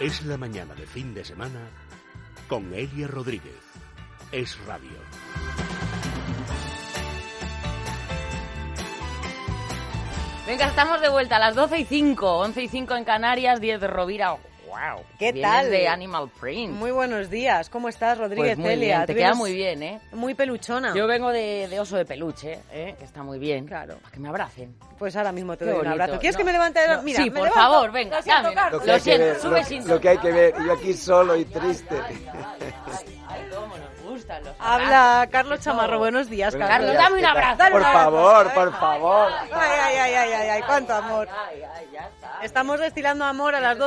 Es la mañana de fin de semana con Elia Rodríguez. Es Radio. Venga, estamos de vuelta a las 12:05, 11:05 en Canarias, 10 de Rovira. ¡Wow! ¿Qué Vienes tal? de Animal Print. Muy buenos días. ¿Cómo estás, Rodríguez? Pues muy Celia? bien, te queda muy bien, ¿eh? Muy peluchona. Yo vengo de oso de peluche, que está muy bien. Claro. Para que me abracen. Pues ahora mismo te Qué doy un bonito. abrazo. ¿Quieres No, que me levante de la... no, Mira, sí, me por levanto. favor, venga, Lo siento, dámela. Carlos. Lo siento, sube sin... Lo que hay que ver, yo aquí solo y triste. Ay, cómo nos gustan los Habla abrazos, Carlos que Chamarro. todo. Buenos días, Buenos Carlos. Carlos, dame un abrazo. Dale Por un abrazo. favor, por favor. Ay, cuánto amor. Ay, ya está. Estamos destilando amor a las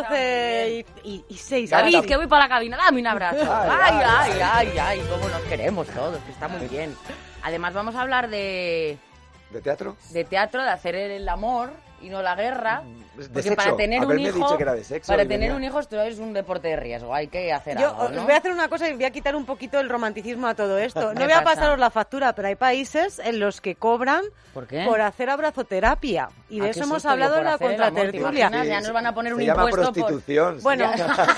12:06. David, que voy para la cabina, dame un abrazo. Ay, Ay, cómo nos queremos todos, que está muy bien. Además vamos a hablar de teatro? teatro, de hacer el amor y no la guerra. De Porque sexo. para tener un Haberme hijo, dicho que era de sexo para y tener venía. un hijo esto es un deporte de riesgo, hay que hacer Yo algo, ¿no? os voy a hacer una cosa y voy a quitar un poquito el romanticismo a todo esto. No ¿Qué voy a pasa? pasaros la factura, pero hay países en los que cobran ¿Por qué? por hacer abrazoterapia. Y de Ah, eso qué hemos susto, hablado yo en por la hacer el amor, ¿te contratertulia. imaginas? Ya nos van a poner un se llama impuesto por... prostitución. Bueno,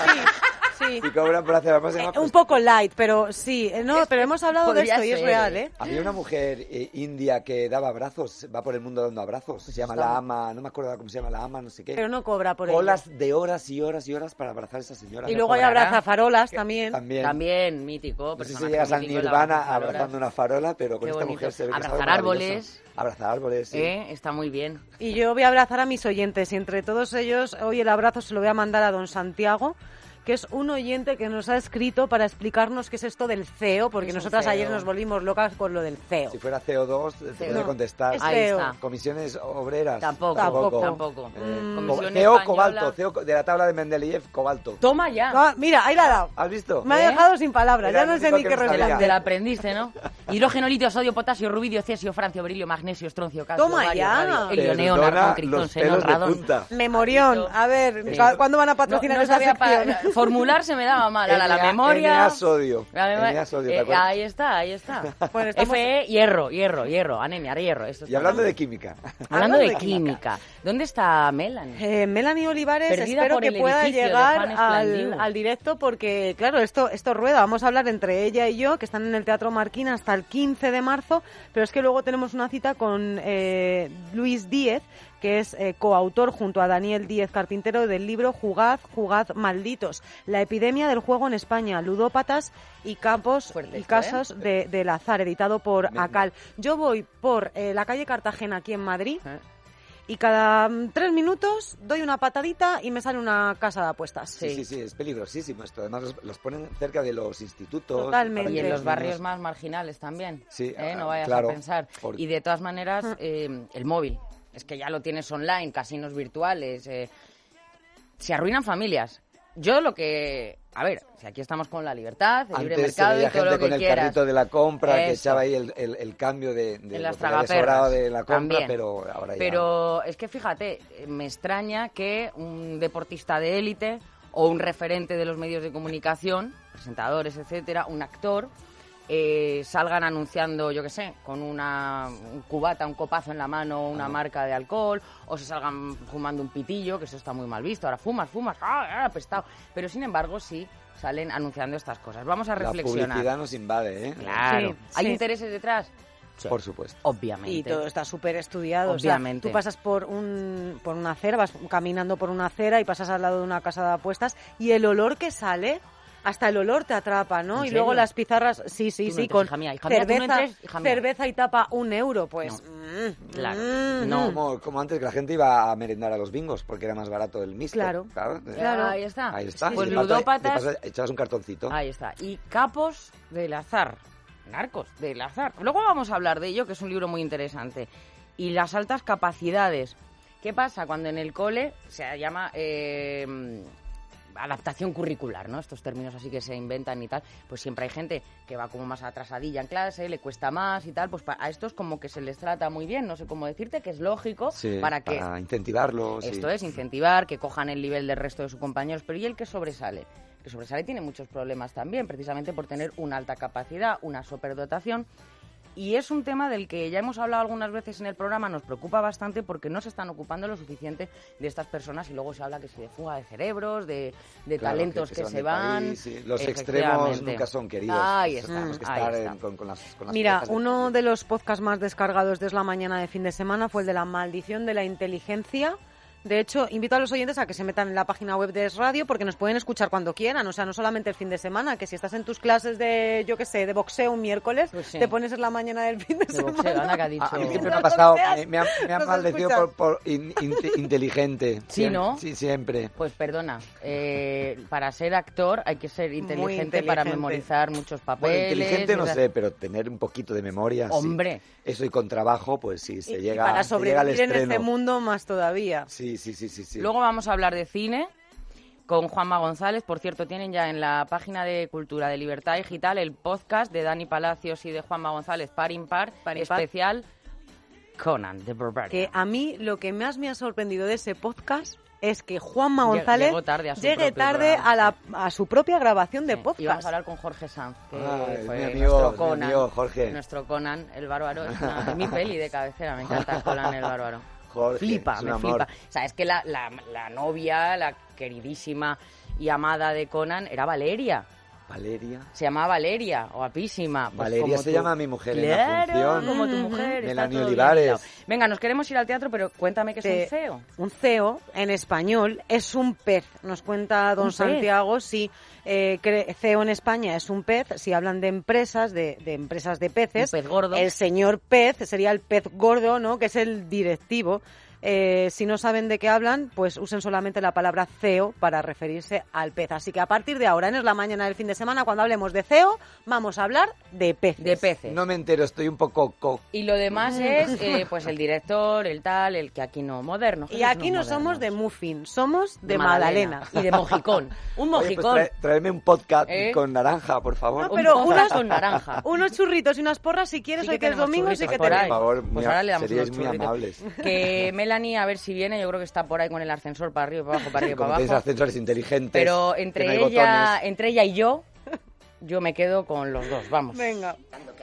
sí. Si cobran por hacer amor, se llama Un prostitución. poco light, pero sí. No, pero hemos hablado de podría esto y es ser, real, ¿eh? Había una mujer india que daba abrazos, va por el mundo dando abrazos. Se llama la ama, no me acuerdo cómo se llama, la ama, no sé qué. Pero no cobra por ello. Colas de horas y horas y horas para abrazar a esa señora. Y No luego hay cobrará. abrazafarolas también. También. mítico. No sé si personaje llegas al mítico de la Nirvana Abrazafarolas. abrazando una farola, pero con Qué esta bonito. mujer se ve que es Abrazar algo maravilloso. árboles. Abrazar árboles, sí. Está muy bien. Y yo voy a abrazar a mis oyentes y entre todos ellos hoy el abrazo se lo voy a mandar a don Santiago, que es un oyente que nos ha escrito para explicarnos qué es esto del CEO, porque Es un nosotras CEO. ayer nos volvimos locas con lo del CEO. Si fuera CO2, te podría No, contestar. es Ahí CEO. está. Comisiones obreras. Tampoco. Tampoco. Comisión CEO española. cobalto, CEO de la tabla de Mendeleev, cobalto. Toma ya. Ah, mira, ahí la ha dado. ¿Has visto? Me ha dejado sin palabras, Era ya no el sé único ni que qué no sabía. Te responder. la aprendiste, ¿no? Hidrógeno, litio, sodio, potasio, rubidio, cesio, francio, berilio, magnesio, estroncio, calcio, Toma bario, ya. radio, helio, neón, Perdona argón, critón, los xenón, pelos de radón. punta. Memorión. A ver, ¿cuándo van a patrocinar No esa sabía sección? formular se me daba mal. Ahora, la Na memoria... Na sodio. La memoria- Na sodio, ¿te acuerdas? ahí está. Bueno, estamos- Fe, hierro, anemia, hierro. Esto Y está hablando mal. de química. Hablando de química. ¿Dónde está Melanie? Melanie Olivares, Perdida espero por que el pueda edificio de llegar Juan Esplandiu. al directo porque, claro, esto rueda. Vamos a hablar entre ella y yo, que están en el Teatro Marquina hasta el 15 de marzo, pero es que luego tenemos una cita con Luis Díez, que es coautor junto a Daniel Díez Carpintero del libro Jugad malditos, la epidemia del juego en España, ludópatas y campos Fuerte y esto, casos del azar, editado por Me- ACAL. Yo voy por la calle Cartagena aquí en Madrid ¿Eh? y cada 3 minutos doy una patadita y me sale una casa de apuestas. Sí, es peligrosísimo esto. Además, los ponen cerca de los institutos. Totalmente. para Y que en los niños- barrios más marginales también. Sí, No vayas claro, a pensar. porque- Y de todas maneras, el móvil. Es que ya lo tienes online, casinos virtuales. Se arruinan familias. Yo lo que... A ver, si aquí estamos con la libertad, el libre Antes se mercado y veía todo gente lo que con el quieras. carrito de la compra que Eso. echaba ahí el cambio de En lo las que había sobrado tragaperras. de la compra, También. pero ahora ya... Pero es que fíjate, me extraña que un deportista de élite o un referente de los medios de comunicación, presentadores, etcétera, un actor, salgan anunciando, yo qué sé, con un cubata, un copazo en la mano, una marca de alcohol, o se salgan fumando un pitillo, que eso está muy mal visto. Ahora fumas, apestado. Pero sin embargo sí salen anunciando estas cosas. Vamos a La reflexionar. publicidad nos invade, ¿eh? Claro. Sí, ¿Hay sí. intereses detrás? Sí. Por supuesto. Obviamente. Y todo está súper estudiado. Obviamente. O sea, tú pasas por una acera, vas caminando por una acera y pasas al lado de una casa de apuestas y el olor que sale, hasta el olor te atrapa, ¿no? ¿En Y luego serio? las pizarras, sí, Tú no entres, con hija mía, tú no entres, hija mía. cerveza y tapa €1, pues. Claro. No. Como antes que la gente iba a merendar a los bingos porque era más barato el mixto. Claro. Claro. Ahí está. Ahí está. Pues Y de paso, ludópatas. echabas un cartoncito. Ahí está. Y capos del azar. Narcos del azar. Luego vamos a hablar de ello, que es un libro muy interesante. Y las altas capacidades. ¿Qué pasa cuando en el cole se llama adaptación curricular, ¿no? Estos términos así que se inventan y tal. Pues siempre hay gente que va como más atrasadilla en clase, le cuesta más y tal. Pues a estos como que se les trata muy bien. No sé cómo decirte, que es lógico Sí, para que... incentivarlos. Esto es, incentivar, que cojan el nivel del resto de sus compañeros. Pero ¿y el que sobresale? El que sobresale tiene muchos problemas también, precisamente por tener una alta capacidad, una superdotación. Y es un tema del que ya hemos hablado algunas veces en el programa, nos preocupa bastante porque no se están ocupando lo suficiente de estas personas y luego se habla que se de fuga de cerebros, de Claro, talentos que se van. país, sí. Los extremos Efectivamente. nunca son queridos. Ahí está, Tenemos que ahí estar está. con las Mira, orejas de- uno de los podcasts más descargados desde la mañana de fin de semana fue el de la maldición de la inteligencia. De hecho, invito a los oyentes a que se metan en la página web de Es Radio porque nos pueden escuchar cuando quieran, o sea, no solamente el fin de semana, que si estás en tus clases de, yo qué sé, de boxeo un miércoles, Pues sí. te pones en la mañana del fin de, De semana. boxeo, anda que ha dicho. A mí siempre me Mientras ha pasado, boxeas, me ha nos maldecido escuchas. por inteligente. Sí, ¿no? Sí, siempre. Pues perdona, para ser actor hay que ser inteligente para inteligente. memorizar muchos Bueno, papeles. inteligente no y sé, pero tener un poquito de memoria, sí. Hombre. Eso y con trabajo, pues sí, se Y llega, para se llega al sobrevivir en estreno. este mundo más todavía. Sí. Luego vamos a hablar de cine con Juanma González. Por cierto, tienen ya en la página de Cultura de Libertad Digital el podcast de Dani Palacios y de Juanma González, Par Impar, especial Conan the Barbarian. Que a mí lo que más me ha sorprendido de ese podcast es que Juanma Llegó González tarde a su llegue propio tarde programa. a su propia grabación de Sí, podcast. y vamos a hablar con Jorge Sanz, que Ay, fue mi amigo, nuestro mi Conan. amigo Jorge. Nuestro Conan, el bárbaro. Es mi peli de cabecera, me encanta Conan el bárbaro. Jorge, Flipa, es un me amor. flipa. Sabes que la novia, la queridísima y amada de Conan era Valeria. Valeria. Se llamaba Valeria, guapísima. Pues Valeria como se tú. llama mi mujer en la Claro, función. como tu mujer. está Melanie todo bien Olivares. hilado. Venga, nos queremos ir al teatro, pero cuéntame qué es un CEO. Un CEO, en español, es un pez. Nos cuenta don ¿Un pez? Santiago, sí. CEO en España es un pez. Si hablan de empresas, de empresas de peces. Un pez gordo. El señor pez sería el pez gordo, ¿no? Que es el directivo. Si no saben de qué hablan, pues usen solamente la palabra CEO para referirse al pez. Así que a partir de ahora, en Es la Mañana del fin de semana, cuando hablemos de CEO, vamos a hablar de peces. De peces. No me entero, estoy un poco... Y lo demás es, pues, el director, el tal, el que aquí no, moderno. Y aquí no somos de muffin, somos de Magdalena. Y de mojicón. Un Oye, pues mojicón. traedme un podcast ¿Eh? con naranja, por favor. No, Un pero podcast unas- con naranja. Unos churritos y unas porras, si quieres, Sí hoy que que es tenemos domingo, sí churritos que por tenemos. ahí. Por favor, Pues ahora le damos seríais unos muy churritos. amables. Que Melanie, a ver si viene, yo creo que está por ahí con el ascensor para arriba y para abajo, para arriba y Como para tenéis abajo. ascensores inteligentes, Pero que no hay entre ella y yo me quedo con los dos, vamos. Venga.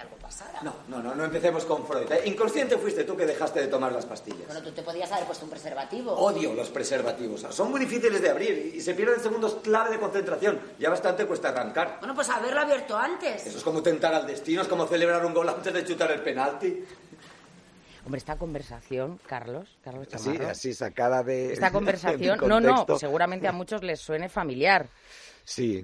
No empecemos con Freud. Inconsciente fuiste tú que dejaste de tomar las pastillas. Bueno, tú te podías haber puesto un preservativo. Odio los preservativos. Son muy difíciles de abrir y se pierden segundos clave de concentración. Ya bastante cuesta arrancar. Bueno, pues haberlo abierto antes. Eso es como tentar al destino, es como celebrar un gol antes de chutar el penalti. Hombre, esta conversación, Carlos Así, Chamarro, así sacada de... esta conversación, de no, contexto. seguramente a muchos les suene familiar. Sí.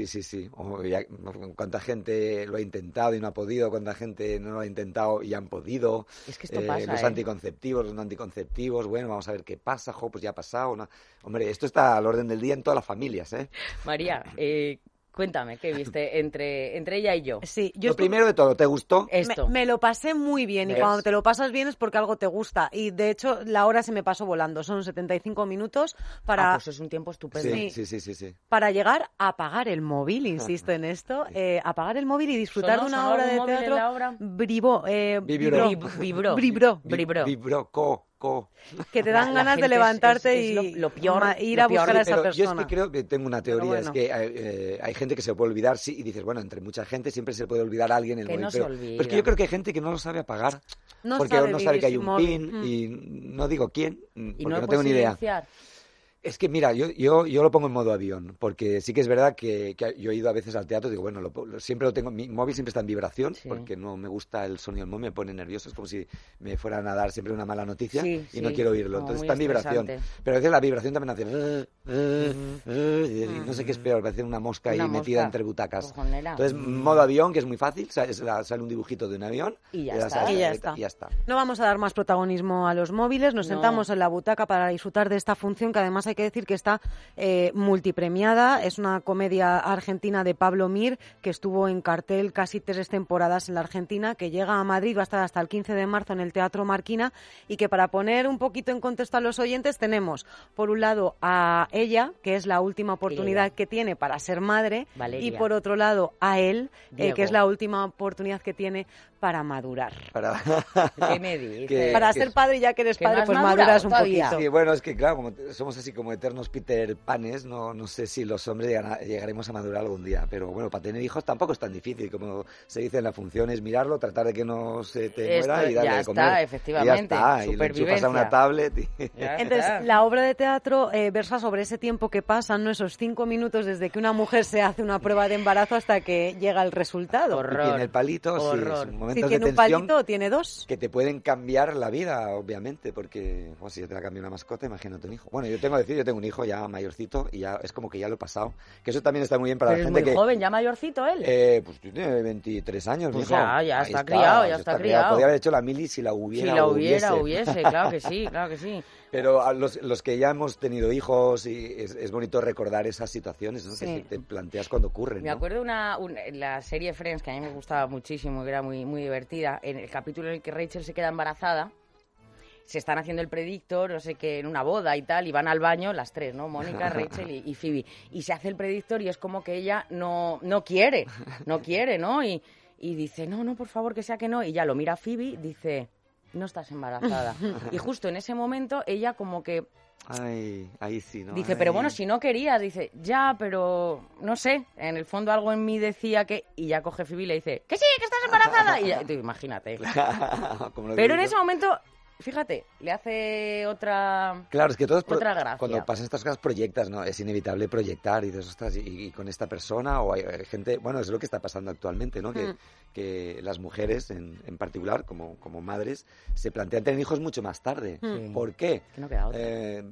Cuánta gente lo ha intentado y no ha podido, cuánta gente no lo ha intentado y han podido. Es que esto pasa, Los anticonceptivos, los no anticonceptivos, bueno, vamos a ver qué pasa, pues ya ha pasado. ¿No? Hombre, esto está al orden del día en todas las familias, ¿eh? María, cuéntame, ¿qué viste entre ella y yo? Sí, Lo primero de todo, ¿te gustó? Esto. Me lo pasé muy bien y ¿Ves? cuando te lo pasas bien es porque algo te gusta y de hecho la hora se me pasó volando, son 75 minutos para, Pues es un tiempo estupendo. Sí. para llegar a apagar el móvil, insisto en esto, apagar el móvil y disfrutar ¿Sonó- de una sonó obra algún de móvil en teatro la obra? vibró, Vibró. Vibró, que te La dan ganas de gente levantarte es y lo peor, ir lo a peor. buscar a esa Pero yo es persona. que creo que tengo una teoría, Pero es bueno. que hay gente que se puede olvidar, sí, y dices, bueno, entre mucha gente siempre se puede olvidar a alguien el Que móvil. no se pero, olvida. pero es que yo creo que hay gente que no lo sabe apagar, No porque sabe no sabe vivir que hay sin un móvil. pin y no digo quién, Y porque no, no lo tengo ni puedes idea. silenciar. Es que mira, yo lo pongo en modo avión, porque sí que es verdad que yo he ido a veces al teatro y digo, bueno, siempre lo tengo, mi móvil siempre está en vibración, Sí. porque no me gusta el sonido del móvil, me pone nervioso, es como si me fueran a dar siempre una mala noticia Sí, y no sí, quiero oírlo, como entonces muy está en vibración. estresante. Pero a veces la vibración también hace... y no sé qué es peor, parece una mosca Una ahí metida mosca entre butacas. cojonera. Entonces, modo avión, que es muy fácil, sale un dibujito de un avión Y ya le das está. a la Y ya tableta está. y ya está. No vamos a dar más protagonismo a los móviles, nos No. sentamos en la butaca para disfrutar de esta función que además hay que decir que está multipremiada. Es una comedia argentina de Pablo Mir que estuvo en cartel casi 3 temporadas en la Argentina, que llega a Madrid, va a estar hasta el 15 de marzo en el Teatro Marquina y que para poner un poquito en contexto a los oyentes tenemos por un lado a ella, que es la última oportunidad Ella. que tiene para ser madre, Valeria. y por otro lado a él, Diego. que es la última oportunidad que tiene para madurar. ¿Qué me dices? Para ser padre, ya que eres ¿Que padre, no has pues madurado maduras un todavía? poquito. Sí, bueno, es que claro, como somos así como eternos Peter Panes, no sé si los hombres llegaremos a madurar algún día, pero bueno, para tener hijos tampoco es tan difícil, como se dice en la función, es mirarlo, tratar de que no se te muera y darle ya de comer. está, efectivamente, Y ya está, y le enchufas a una supervivencia. tablet y... Ya Entonces, está. la obra de teatro versa sobre ese tiempo que pasan, ¿no? Esos 5 minutos desde que una mujer se hace una prueba de embarazo hasta que llega el resultado. Horror. Y tiene el palito, sí, Horror. es Si momentos tiene de un tensión palito o tiene 2. que te pueden cambiar la vida, obviamente, porque si yo te la cambio una mascota, imagínate un hijo. Bueno, yo tengo un hijo ya mayorcito y ya es como que ya lo he pasado, que eso también está muy bien para Pero la es gente muy que... joven, ya mayorcito él. Pues tiene 23 años, Pues mi hijo. ya Ahí está criado, ya está criado. Podría haber hecho la mili si la hubiera. Si la hubiese, hubiese. claro que sí, claro que sí. Pero a los que ya hemos tenido hijos, y es bonito recordar esas situaciones, ¿no? Sí. Que te planteas cuando ocurren. Me ¿no? acuerdo la serie Friends, que a mí me gustaba muchísimo, que era muy, muy divertida, en el capítulo en el que Rachel se queda embarazada, se están haciendo el predictor, no sé qué, en una boda y tal, y van al baño las tres, ¿no? Mónica, Rachel y Phoebe. Y se hace el predictor y es como que ella no quiere, ¿no? Y dice, no, por favor, que sea que no. Y ya lo mira a Phoebe, dice, no estás embarazada. Y justo en ese momento ella como que Ay, ahí sí, ¿no? dice, Ay. pero bueno, si no querías, dice, ya, pero no sé, en el fondo algo en mí decía que... Y ya coge Phoebe y le dice, que sí, que estás embarazada. Y ya, tú imagínate. Como lo Pero en digo. ese momento, fíjate, le hace otra... Claro, es que todos Otra gracia. cuando pasan estas cosas proyectas, ¿no? Es inevitable proyectar y dices, ostras, y con esta persona o hay gente, bueno, es lo que está pasando actualmente, ¿no? Que las mujeres en particular, como madres, se plantean tener hijos mucho más tarde. Sí. ¿Por qué? Que no queda otra.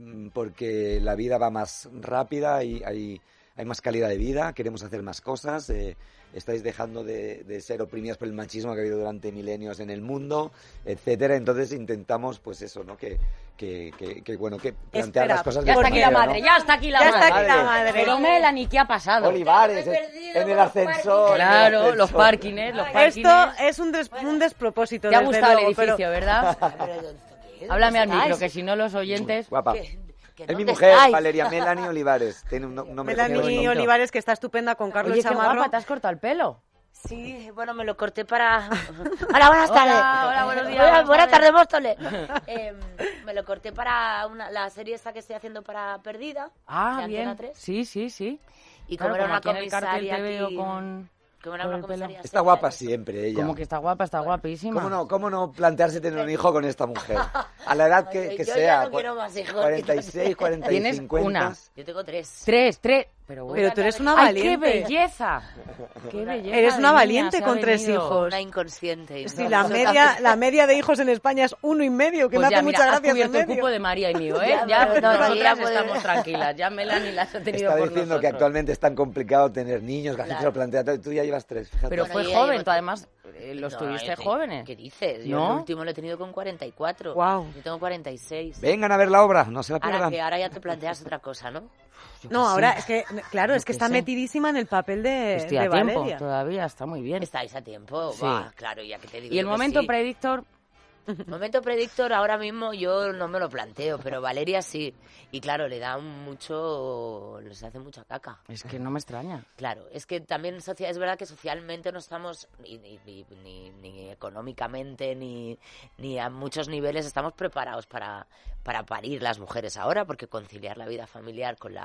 Porque la vida va más rápida y hay más calidad de vida, queremos hacer más cosas, estáis dejando de ser oprimidas por el machismo que ha habido durante milenios en el mundo, etcétera. Entonces intentamos, pues eso, ¿no? Que plantear Espera, las cosas Ya de está aquí manera, la madre, ¿no? ya está aquí la Ya madre. está aquí la madre. Pero Melanie, ¿qué ha pasado? Olivares, Ya me he perdido en el con los ascensor. Claro, los parkings, Esto es un despropósito. Te ha desde gustado el luego, edificio, pero- ¿verdad? Pero, Háblame al ¿dónde micro, estáis? que si no los oyentes... Guapa. Que Es mi ¿dónde mujer, estáis? Valeria Melanie Olivares. Tiene un nombre Melanie bonito. Olivares, que está estupenda con Carlos Oye, qué Chamarro. guapa, te has cortado el pelo. Sí, bueno, me lo corté para... Hola, buenas tardes. Hola, buenos días, Buenas tardes, tardes. Móstoles. Me lo corté para la serie esta que estoy haciendo para Perdida. de Ah, Antena bien. 3. Sí. Y Claro, como era una aquí en el cartel comisaria te veo aquí... con... Como era con una el pelo. comisaria Está seria, guapa pues, siempre ella. Como que está guapa, está guapísima. ¿Cómo no plantearse tener un hijo con esta mujer? A la edad que Yo ya sea. no quiero más hijos. 46, 40 y Tienes 50. una. Yo tengo 3. Tres. Pero bueno. Pero tú eres una ¡Ay, valiente. qué belleza! ¡Qué belleza! Eres de una niña, valiente se ha con 3 venido. hijos. Una inconsciente. Sí, ¿no? la media de hijos en España es 1,5, que Pues me ya, hace mira, mucha has gracia ese cubierto el medio. cupo de María y mío, ¿eh? Ya, Ya, pero no, nosotras sí, ya puede- estamos tranquilas. Ya Melanie las ha tenido Está por diciendo nosotros. que actualmente es tan complicado tener niños, que la gente se lo plantea. Tú ya llevas 3, fíjate. Pero Bueno, fue yo ya joven, llevo tú además los No, tuviste yo te- jóvenes. ¿Qué dices? Yo ¿No? el último lo he tenido con 44. Guau. Yo tengo 46. Vengan a ver la obra, no se la pierdan. Ahora ya te planteas otra cosa, ¿no? No, ahora es que, claro, es que que está sé. metidísima en el papel de Estoy a tiempo Valeria. todavía, está muy bien. Estáis a tiempo. Sí. Va, claro, ya que te digo. Y el yo que momento sí. predictor, Momento predictor, ahora mismo yo no me lo planteo, pero Valeria sí. Y claro, le da mucho. Les hace mucha caca. es que no me extraña. Claro, es que también es verdad que socialmente no estamos, ni económicamente, ni a muchos niveles estamos preparados para parir las mujeres ahora, porque conciliar la vida familiar con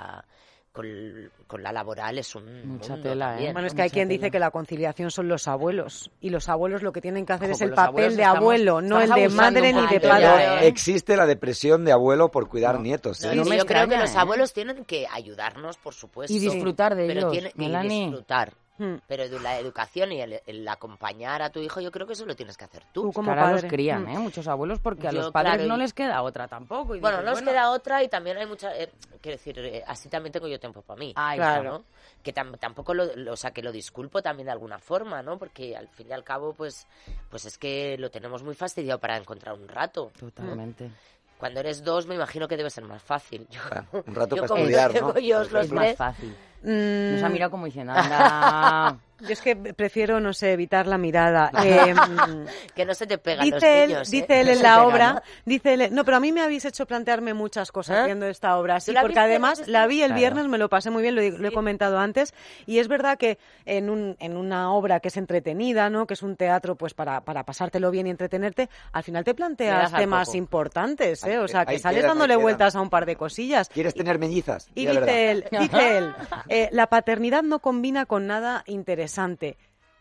la laboral es un Mucha mundo tela, ¿eh? también. Bueno, es que hay Mucha quien tela. dice que la conciliación son los abuelos. Y los abuelos lo que tienen que hacer Ojo, es que el los papel abuelos de estamos- abuelo, no el estamos de abusando madre un ni de poquito ya, padre. ¿eh? Existe la depresión de abuelo por cuidar nietos. No, ¿eh? no y me yo creo que extraña, los ¿eh? abuelos tienen que ayudarnos, por supuesto. Y disfrutar de pero ellos, tiene- y Melanie. disfrutar. Hmm. Pero de la educación y el acompañar a tu hijo, yo creo que eso lo tienes que hacer tú. Tú como Ahora los padre. crían, Mm. ¿eh? Muchos abuelos, porque a Yo, los padres claro, no y- les queda otra tampoco. Y Bueno, dices, no nos queda otra y también hay mucha... quiero decir, así también tengo yo tiempo para mí. Ay, Claro. ¿no? Que tampoco o sea, que lo disculpo también de alguna forma, ¿no? Porque al fin y al cabo, pues es que lo tenemos muy fastidiado para encontrar un rato. Totalmente. Cuando eres 2, me imagino que debe ser más fácil. Yo, Un rato yo para como estudiar, tengo ¿no? yo los Es más tres, fácil. Nos ha mirado como diciendo, anda... Yo es que prefiero, no sé, evitar la mirada. Que no se te pegan los Dice niños. él No en se la pega, obra, ¿no? dice él, no, pero a mí me habéis hecho plantearme muchas cosas viendo esta obra, sí, ¿Tú la porque viste? además la vi el Claro. viernes, me lo pasé muy bien, lo he comentado antes, y es verdad que en una obra que es entretenida, ¿no? Que es un teatro pues para pasártelo bien y entretenerte, al final te Le planteas das al temas coco. importantes, ¿eh? O sea, que Ahí sales quedan, dándole ahí quedan. vueltas a un par de cosillas. ¿Quieres tener mellizas? Y Di la dice él, verdad. la paternidad no combina con nada interesante.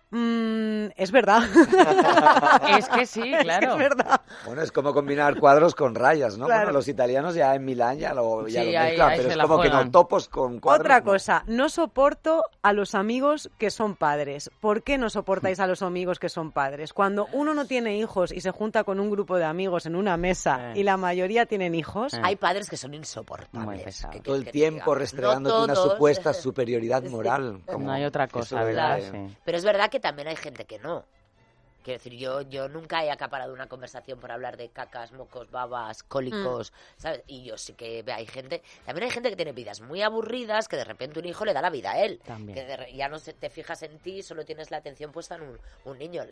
Es verdad. Es que sí, claro. Es verdad. Bueno, es como combinar cuadros con rayas, ¿no? Claro. Bueno, los italianos ya en Milán ya lo Sí, ahí mezclan, pero se es la como que no, juegan. topos con cuadros. Otra no. cosa, no soporto a los amigos que son padres. ¿Por qué no soportáis a los amigos que son padres? Cuando uno no tiene hijos y se junta con un grupo de amigos en una mesa y la mayoría tienen hijos, Hay padres que son Muy insoportables. pesado. ¿Qué Todo el quieres que te tiempo diga? restregándote No una todos. supuesta superioridad moral. como No hay otra eso cosa, de- ¿verdad? Claro. Sí. Pero es verdad que también hay gente que no. Quiero decir, yo nunca he acaparado una conversación por hablar de cacas, mocos, babas, cólicos, ¿sabes? Y yo sí que hay gente... También hay gente que tiene vidas muy aburridas, que de repente un hijo le da la vida a él. También. Que ya no te fijas en ti, solo tienes la atención puesta en un niño.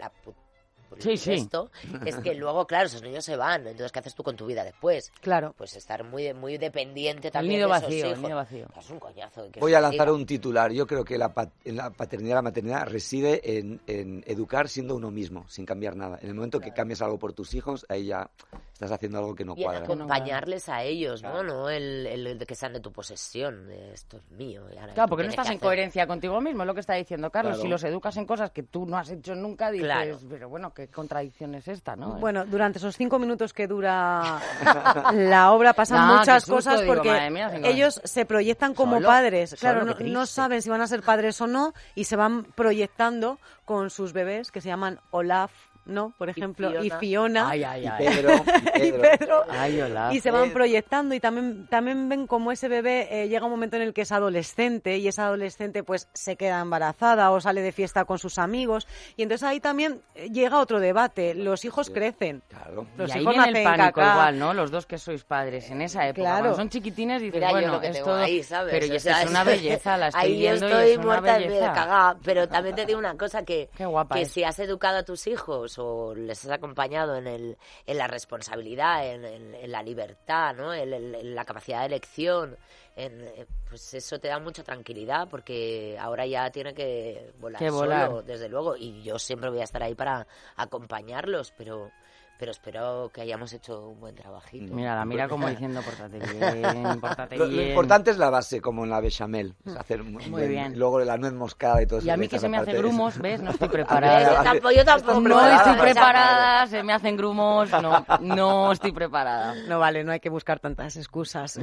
Sí, sí. Esto es que luego, claro, esos niños se van. Entonces, ¿qué haces tú con tu vida después? claro. Pues estar muy dependiente El también nido de esos vacío, el hijos. nido vacío. Es un coñazo. que Voy se a lanzar diga. un titular. Yo creo que la paternidad y la maternidad reside en educar siendo uno mismo, sin cambiar nada. En el momento que cambias algo por tus hijos, ahí ya estás haciendo algo que no Y en cuadra. acompañarles a ellos, ¿no? No el de que sean de tu posesión, de esto es mío. y ahora Claro, tú porque no tienes estás que en hacer. coherencia contigo mismo, es lo que está diciendo Carlos. Claro. Si los educas en cosas que tú no has hecho nunca, dices, Claro. pero bueno, qué contradicción es esta, ¿no? Bueno, durante esos 5 minutos que dura la obra pasan No, muchas qué susto, cosas digo, porque madre mía, ellos se proyectan como Solo, padres. Claro, solo, qué no triste. saben si van a ser padres o no y se van proyectando con sus bebés que se llaman Olaf, ¿no? Por ejemplo, y Fiona. Ay, ay, Y ay. Pedro, y Pedro. Ay, hola. Y se van proyectando y también ven como ese bebé llega un momento en el que es adolescente y esa adolescente pues se queda embarazada o sale de fiesta con sus amigos y entonces ahí también llega otro debate, los hijos crecen. Claro. Los y ahí hijos viene el nacen pánico caca. igual, ¿no? Los dos que sois padres en esa época. Claro. Cuando son chiquitines dices, Mira, yo bueno, lo que es tengo todo... ahí, ¿sabes? Pero O es, sea, es una belleza, la estoy ahí yo viendo y estoy es una muerta de belleza. cagada. Pero también te digo una cosa que, Qué guapa que es. si has educado a tus hijos o les has acompañado en la responsabilidad, en la libertad, ¿no? En la capacidad de elección, pues eso te da mucha tranquilidad porque ahora ya tiene que volar, Que volar. solo, desde luego. Y yo siempre voy a estar ahí para acompañarlos, pero espero que hayamos hecho un buen trabajito. Mira como diciendo, pórtate bien, pórtate Lo bien. importante es la base, como en la bechamel. Es hacer Muy bien. Luego la nuez moscada y todo eso. Y a mí le que echas se me hace aparte. grumos, ¿ves? No estoy Yo preparada. tampoco. No preparada, estoy ¿no? preparada, se me hacen grumos, no estoy preparada. No vale, no hay que buscar tantas excusas.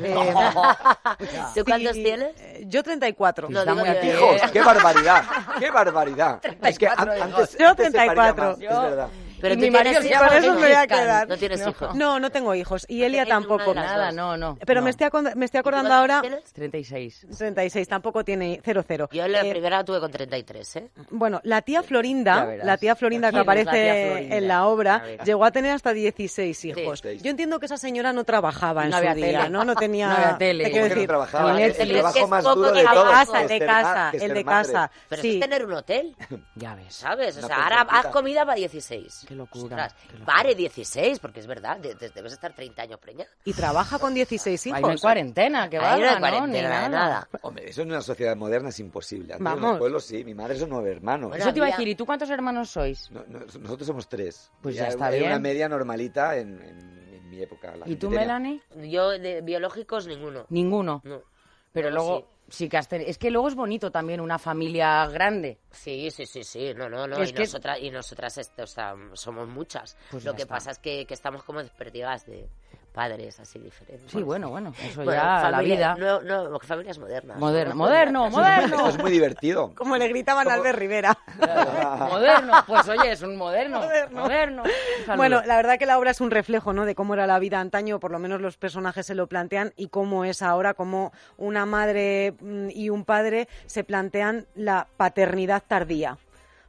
¿Tú cuántos tienes? Yo 34. No, Está digo muy yo. bien. ¡Hijos! ¡Qué barbaridad! ¡Qué barbaridad! Es que 34 antes, Yo antes se paría 34. más, es verdad. Pero Y tú mi marido tienes se llama Con eso me voy a Gengis Khan. quedar. No tienes hijos. No tengo hijos. Y Elia Es una tampoco. de las Nada, dos. no. Pero no. me estoy ¿Y acordando tú ahora... cuántos tienes? 36. 36, tampoco tiene 00. Yo la primera la tuve con 33, ¿eh? Bueno, la tía Ya Florinda, verás. la tía Florinda que ¿Quién es la tía aparece Florinda? en la obra, Ya verás. llegó a tener hasta 16 hijos. Sí. Yo entiendo que esa señora no trabajaba en No su había día, tele. ¿no? No tenía... No había tele. te ¿Cómo quiero que no decir, trabajaba? ni El Netflix. trabajo Es que más es poco duro de de todos. casa, el de casa, que el ser de madre. casa. Pero Sí. eso es tener un hotel, Ya ves. ¿sabes? O Una sea, ahora perfectita. haz comida para 16. Qué locura, Ostras, qué locura. pare 16, porque es verdad, debes estar 30 años preñada. Y trabaja con 16 hijos. Ahí no hay cuarentena, que Ahí valga, no hay ¿no? cuarentena, Ni de nada. Hombre, eso en una sociedad moderna es imposible. Antes Vamos. en los pueblos sí. Mi madre son 9 hermanos. Bueno, Eso te iba a había- decir, ¿y tú cuántos hermanos sois? Nosotros somos 3. Pues ya está Era una bien. media normalita en mi época. La ¿Y gente tú, tenía- Melanie? Yo de biológicos ninguno. Ninguno. No. Pero No, luego sí que has tenido... Es que luego es bonito también una familia grande. Sí. No. Es que- Y nosotras o sea, somos muchas. Pues Lo ya que está. pasa es que estamos como desperdigadas de padres así diferentes. Sí, bueno, eso Bueno, ya, la familia- vida. No, familias modernas. Moderno. Esto es muy divertido. Como le gritaban a Albert Rivera. Moderno, pues oye, es un moderno. Moderno. Un saludo. Bueno, la verdad que la obra es un reflejo, ¿no?, de cómo era la vida antaño, por lo menos los personajes se lo plantean, y cómo es ahora, cómo una madre y un padre se plantean la paternidad tardía.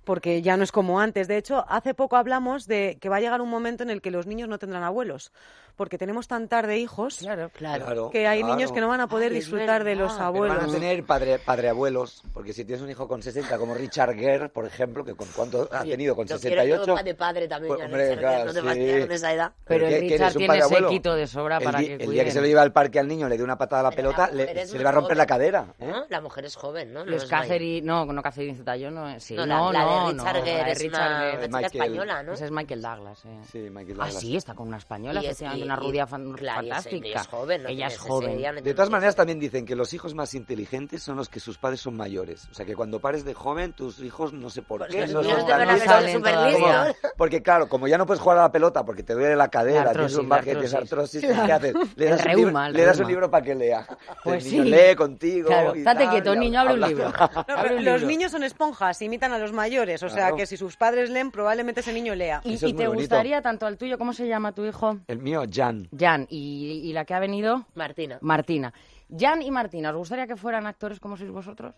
porque ya no es como antes. De hecho, hace poco hablamos de que va a llegar un momento en el que los niños no tendrán abuelos, porque tenemos tan tarde hijos que hay niños que no van a poder disfrutar de los abuelos. Van a tener padreabuelos, porque si tienes un hijo con 60, como Richard Gere, por ejemplo, que con cuánto ha tenido, con 68... Quiero de padre también, pues, hombre, claro, no te fastidies con esa edad. Pero el Richard tiene sequito de sobra para que el día que se lo lleva al parque al niño, le dé una patada a la pelota, se le va a romper la cadera. ¿No? La mujer es joven, ¿no? Los Catherine... No, Catherine Zeta-Jones, sí. La de Richard Gere es una chica española, ¿no? Esa es Michael Douglas, Sí, Michael Douglas. Ah, sí, está con una española, efectivamente, una rubia fantástica. Ella es joven. Ella es joven. De todas maneras, también dicen que los hijos más inteligentes son los que sus padres son mayores. O sea, que cuando pares de joven, tus hijos, no sé por qué, no son tan listos. Porque, claro, como ya no puedes jugar a la pelota porque te duele la cadera, tienes un baje, tienes artrosis, ¿qué haces? Le das un libro para que lea. Pues el niño lee contigo. Claro, estate quieto, niño, abre un libro. Los niños son esponjas, imitan a los mayores. O sea, que si sus padres leen, probablemente ese niño lea. ¿Y te gustaría tanto al tuyo, cómo se llama tu hijo? El mío, Jan. Jan. ¿Y la que ha venido? Martina. Jan y Martina, ¿os gustaría que fueran actores como sois vosotros?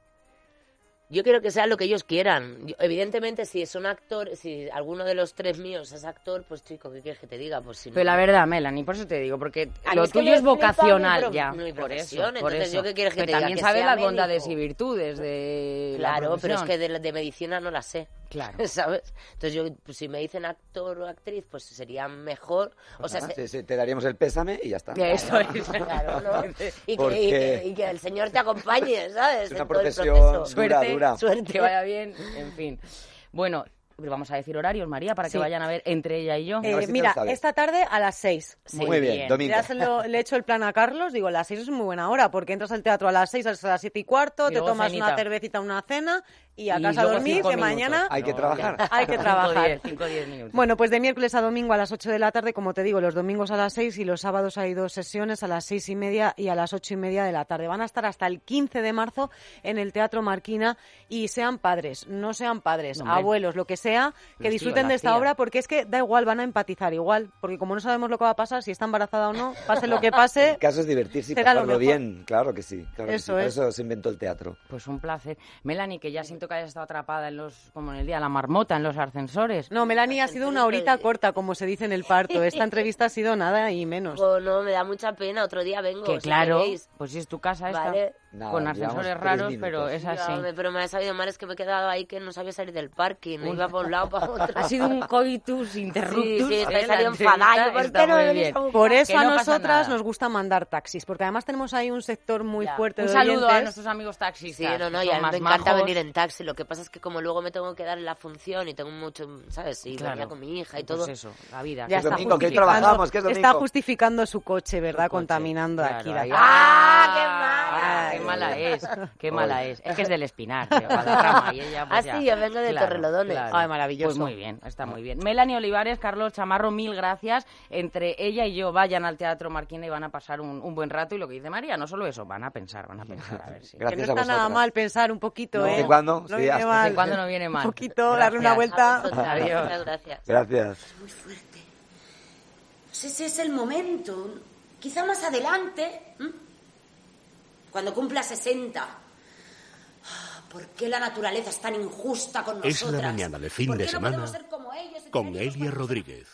Yo quiero que sea lo que ellos quieran. Evidentemente, si es un actor, si alguno de los tres míos es actor, pues chico, ¿qué quieres que te diga? Pues si pero la verdad, Melanie, por eso te digo, porque lo tuyo es vocacional ya. Por eso. Entonces, ¿yo qué quieres que te diga? También sabes las bondades y virtudes de Claro, pero es que de medicina no las sé. Claro. ¿Sabes? Entonces yo, pues, si me dicen actor o actriz, pues sería mejor. O sea, te daríamos el pésame y ya está. Eso es. Claro, ¿no? Y que el Señor te acompañe, ¿sabes? Es una en todo el profesión proceso. dura. Suerte, que vaya bien, en fin. Bueno, vamos a decir horarios, María, para que vayan a ver entre ella y yo. Mira, esta tarde a las 6. Muy bien, domingo. Ya le he hecho el plan a Carlos, digo, las 6 es muy buena hora, porque entras al teatro a las 6, a las 7:15, te tomas una cervecita, una cena y a casa a dormir, que mañana hay que trabajar. Hay que trabajar. 5-10 minutos. Bueno, pues de miércoles a domingo a las 8 de la tarde, como te digo, los domingos a las 6 y los sábados hay 2 sesiones, a las 6:30 y a las 8:30 de la tarde. Van a estar hasta el 15 de marzo en el Teatro Marquina y sean padres, no sean padres, abuelos, lo que sea, que disfruten de esta obra, porque es que da igual, van a empatizar igual, porque como no sabemos lo que va a pasar, si está embarazada o no, pase lo que pase. El caso es divertirse y pasarlo bien, claro que sí. Claro que sí. Por eso se inventó el teatro. Pues un placer. Melanie, que ya siento que hayas estado atrapada como en el día de la marmota, en los ascensores. No, Melanie, ha sido una horita corta, como se dice en el parto. Esta entrevista ha sido nada y menos. Oh, no, me da mucha pena, otro día vengo. Que claro, pues si es tu casa esta. Vale. Nada, con ascensores raros, pero es así. Pero me ha sabido mal, es que me he quedado ahí que no sabía salir del parking, me iba para un lado, para otro. Ha sido un coitus interruptus. Sí, he salido enfadada. Por eso a nosotras nos gusta mandar taxis, porque además tenemos ahí un sector muy fuerte de oyentes. Un saludo a nuestros amigos taxistas. Sí, no, y a mí me encanta venir en taxi, lo que pasa es que como luego me tengo que dar en la función y tengo mucho, ¿sabes? Y venía con mi hija y todo. Pues eso, la vida. Ya está domingo, que hoy trabajamos, que es domingo. Está justificando su coche, ¿verdad? Contaminando aquí. ¡Ah, qué mala es! ¡Qué mala es! Es que es del Espinar, de Guadarrama, y ella pues sí, yo vengo de Torrelodones. Claro. Ay, maravilloso. Pues muy bien, está muy bien. Melanie Olivares, Carlos Chamarro, mil gracias. Entre ella y yo vayan al Teatro Marquina y van a pasar un buen rato. Y lo que dice María, no solo eso, van a pensar, a ver si. Gracias que no está nada mal pensar un poquito, ¿De cuándo? No viene mal. ¿De cuándo no viene mal? Un poquito, darle una vuelta. Adiós. Muchas gracias. Gracias. Es muy fuerte. Pues ese es el momento. Quizá más adelante, cuando cumpla 60. ¿Por qué la naturaleza es tan injusta con nosotras? Es la mañana de fin de semana con Elia Rodríguez.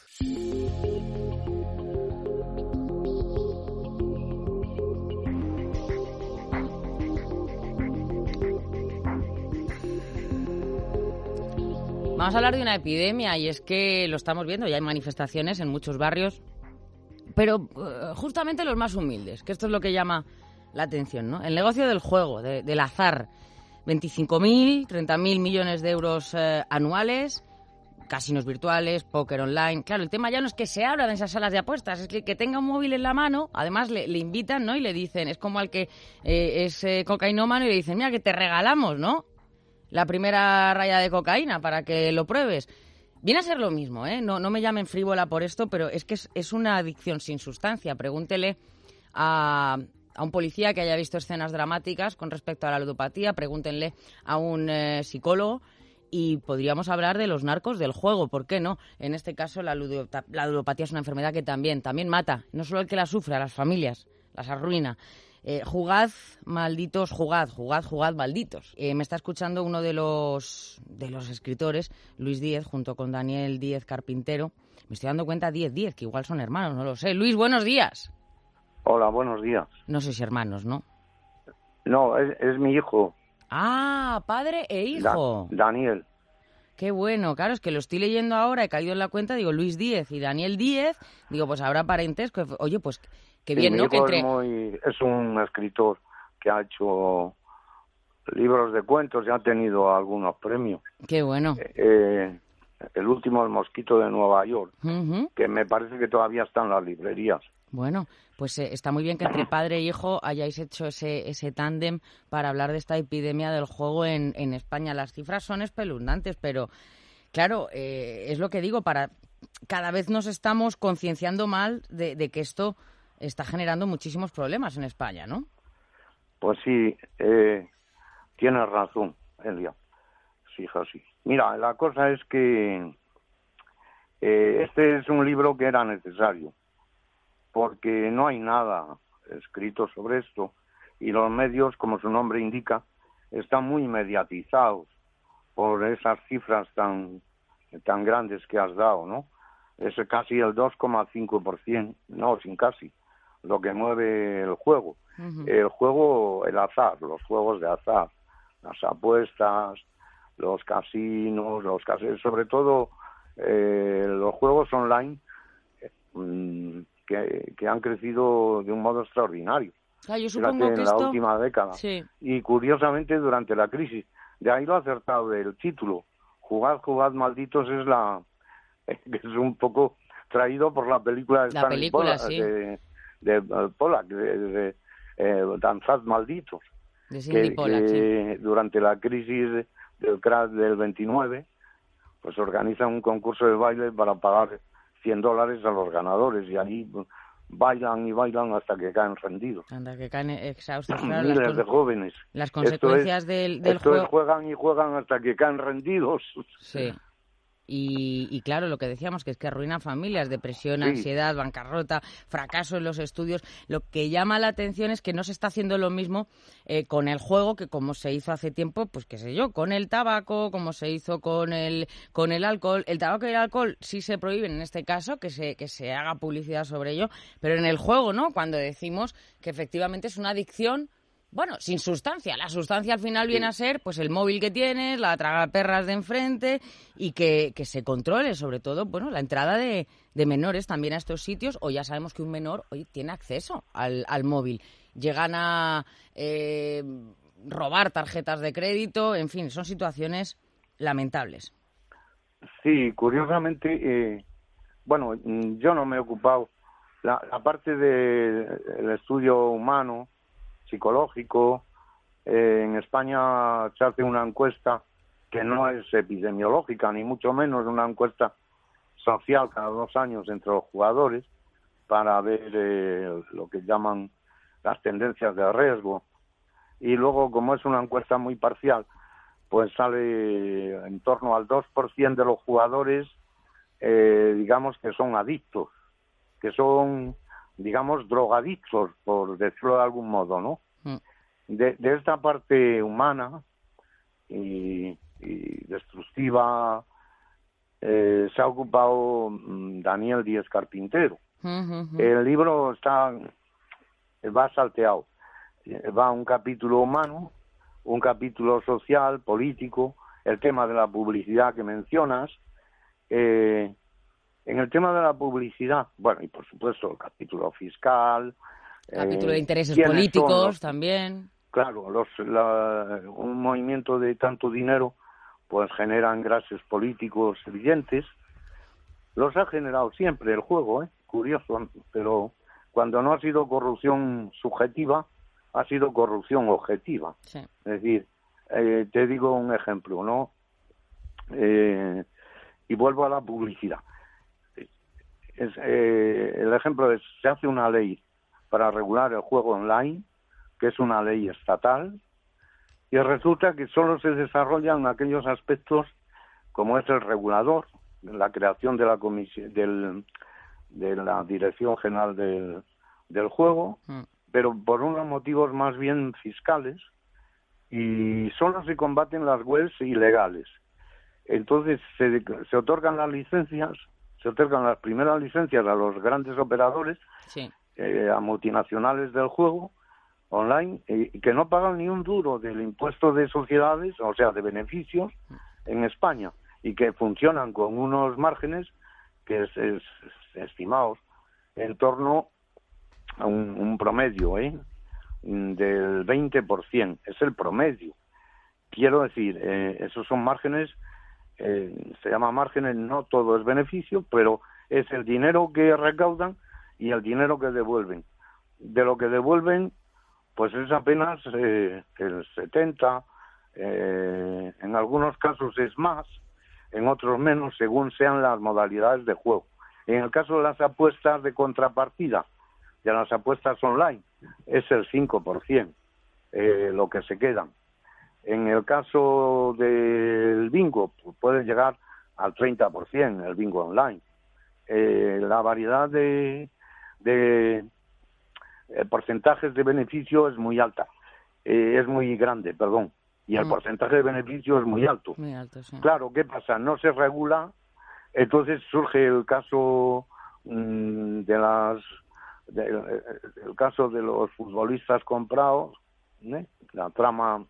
Vamos a hablar de una epidemia y es que lo estamos viendo, ya hay manifestaciones en muchos barrios, pero justamente los más humildes, que esto es lo que llama la atención, ¿no? El negocio del juego, del azar, 25.000, 30.000 millones de euros anuales, casinos virtuales, póker online. Claro, el tema ya no es que se abran esas salas de apuestas, es que tenga un móvil en la mano, además le invitan, ¿no? Y le dicen, es como al que es cocainómano y le dicen, mira, que te regalamos, ¿no? La primera raya de cocaína para que lo pruebes. Viene a ser lo mismo, ¿eh? No me llamen frívola por esto, pero es que es una adicción sin sustancia. Pregúntele a un policía que haya visto escenas dramáticas con respecto a la ludopatía, pregúntenle a un psicólogo y podríamos hablar de los narcos del juego, ¿por qué no? En este caso la ludopatía es una enfermedad que también mata, no solo el que la sufre, a las familias, las arruina. Jugad, malditos, jugad, malditos. Me está escuchando uno de los escritores, Luis Díez, junto con Daniel Díez Carpintero. Me estoy dando cuenta, Díez, que igual son hermanos, no lo sé. Luis, buenos días. Hola, buenos días. No sé si hermanos, ¿no? No, es mi hijo. Ah, padre e hijo. Daniel. Qué bueno, claro, es que lo estoy leyendo ahora, he caído en la cuenta, digo Luis Díez y Daniel Díez, digo, pues habrá parentesco. Oye, pues qué bien, ¿no? Mi hijo es un escritor que ha hecho libros de cuentos y ha tenido algunos premios. Qué bueno. El último, El mosquito de Nueva York, Uh-huh. que me parece que todavía está en las librerías. Bueno, pues está muy bien que entre padre e hijo hayáis hecho ese tándem para hablar de esta epidemia del juego en España. Las cifras son espeluznantes, pero claro, es lo que digo, cada vez nos estamos concienciando mal de que esto está generando muchísimos problemas en España, ¿no? Pues sí, tienes razón, Elia. Sí, sí. Mira, la cosa es que este es un libro que era necesario, porque no hay nada escrito sobre esto y los medios, como su nombre indica, están muy mediatizados por esas cifras tan grandes que has dado, ¿no? Es casi el 2,5%, no, sin casi, lo que mueve el juego. Uh-huh. El juego, el azar, los juegos de azar, las apuestas, los casinos, sobre todo los juegos online que han crecido de un modo extraordinario. Yo supongo que en la última década. Sí. Y curiosamente durante la crisis. De ahí lo acertado del título. Jugad, malditos, que es un poco traído por la película de Stanley Pollack, sí. de Pollack, de Danzad malditos. De Sidney Pollack, sí. Durante la crisis del crash del 29, pues organizan un concurso de baile para pagar $100 a los ganadores y ahí bailan y bailan hasta que caen rendidos. Hasta que caen exhaustos. Claro, miles de jóvenes. Las consecuencias del juego. Juegan y juegan hasta que caen rendidos. Sí. Y claro, lo que decíamos, que es que arruina familias, depresión, sí. Ansiedad, bancarrota, fracaso en los estudios. Lo que llama la atención es que no se está haciendo lo mismo con el juego que como se hizo hace tiempo, pues qué sé yo, con el tabaco, como se hizo con el alcohol. El tabaco y el alcohol sí se prohíben en este caso, que se haga publicidad sobre ello, pero en el juego, ¿no? Cuando decimos que efectivamente es una adicción, bueno, sin sustancia. La sustancia al final viene a ser pues el móvil que tienes, la tragaperras de enfrente y que se controle, sobre todo, bueno, la entrada de menores también a estos sitios, o ya sabemos que un menor hoy tiene acceso al móvil. Llegan a robar tarjetas de crédito, en fin, son situaciones lamentables. Sí, curiosamente, bueno, yo no me he ocupado. La parte del estudio humano, psicológico, en España se hace una encuesta que no es epidemiológica, ni mucho menos una encuesta social cada 2 años entre los jugadores para ver lo que llaman las tendencias de riesgo. Y luego, como es una encuesta muy parcial, pues sale en torno al 2% de los jugadores, digamos que son adictos, que son, digamos, drogadictos, por decirlo de algún modo, ¿no? De esta parte humana y destructiva se ha ocupado Daniel Díez Carpintero. Uh-huh. El libro va salteado. Va un capítulo humano, un capítulo social, político, el tema de la publicidad que mencionas. En el tema de la publicidad, bueno, y por supuesto el capítulo fiscal. Capítulo de intereses políticos también. Claro, un movimiento de tanto dinero pues genera engrases políticos evidentes. Los ha generado siempre el juego, curioso, pero cuando no ha sido corrupción subjetiva, ha sido corrupción objetiva. Sí. Es decir, te digo un ejemplo, ¿no? Y vuelvo a la publicidad. El ejemplo es, se hace una ley para regular el juego online, que es una ley estatal, y resulta que solo se desarrollan aquellos aspectos como es el regulador, la creación de la comisión de la Dirección General del Juego, pero por unos motivos más bien fiscales, y solo se combaten las webs ilegales. Entonces se otorgan las licencias, se otorgan las primeras licencias a los grandes operadores, Sí. a multinacionales del juego online, que no pagan ni un duro del impuesto de sociedades, o sea, de beneficios en España, y que funcionan con unos márgenes que es estimados en torno a un promedio del 20%, es el promedio. Quiero decir, esos son márgenes, se llama márgenes, no todo es beneficio, pero es el dinero que recaudan y el dinero que devuelven. De lo que devuelven, pues es apenas el 70%, en algunos casos es más, en otros menos, según sean las modalidades de juego. En el caso de las apuestas de contrapartida, de las apuestas online, es el 5% lo que se quedan. En el caso del bingo, pues puede llegar al 30% el bingo online. La variedad de porcentajes de beneficio es muy alta, es muy grande, perdón, y el porcentaje de beneficio es muy alto. Muy alto, sí. Claro, ¿qué pasa? No se regula, entonces surge el caso el caso de los futbolistas comprados, la trama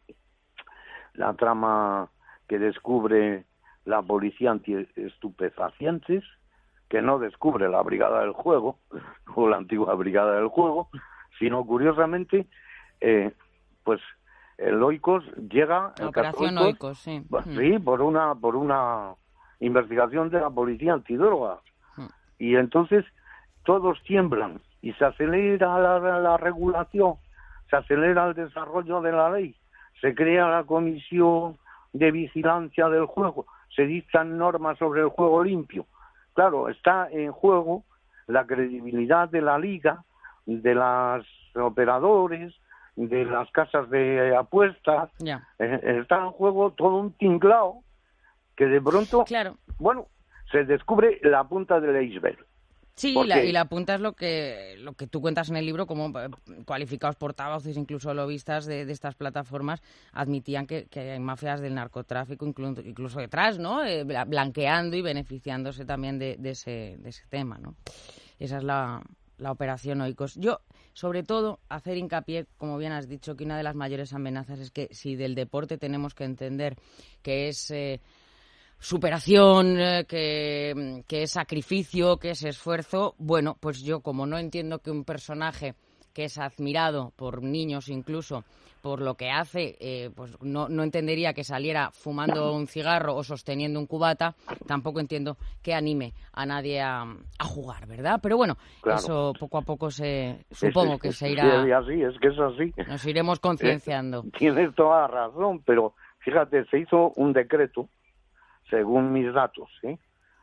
que descubre la policía antiestupefacientes, que no descubre la Brigada del Juego o la antigua Brigada del Juego, sino curiosamente, pues el Oikos llega, La operación Oikos, sí. Sí, por una investigación de la policía antidrogas. Y entonces todos tiemblan y se acelera la regulación, se acelera el desarrollo de la ley, se crea la comisión de vigilancia del juego, se dictan normas sobre el juego limpio. Claro, está en juego la credibilidad de la liga, de los operadores, de las casas de apuestas. Ya. Está en juego todo un tinglao que de pronto, Claro. bueno, se descubre la punta del iceberg. Sí, y la punta es lo que tú cuentas en el libro, como cualificados portavoces, incluso lobistas de estas plataformas, admitían que hay mafias del narcotráfico incluso detrás, ¿no? Blanqueando y beneficiándose también de ese tema, ¿no? Esa es la operación Oikos. Yo, sobre todo, hacer hincapié, como bien has dicho, que una de las mayores amenazas es que si del deporte tenemos que entender que es superación, que es sacrificio, que es esfuerzo, bueno, pues yo como no entiendo que un personaje que es admirado por niños incluso por lo que hace, pues no entendería que saliera fumando un cigarro o sosteniendo un cubata, tampoco entiendo que anime a nadie a jugar, ¿verdad? Pero bueno, claro, eso poco a poco supongo que se irá... Es que es así. Nos iremos concienciando. Tienes toda la razón, pero fíjate, se hizo un decreto, según mis datos, ¿sí?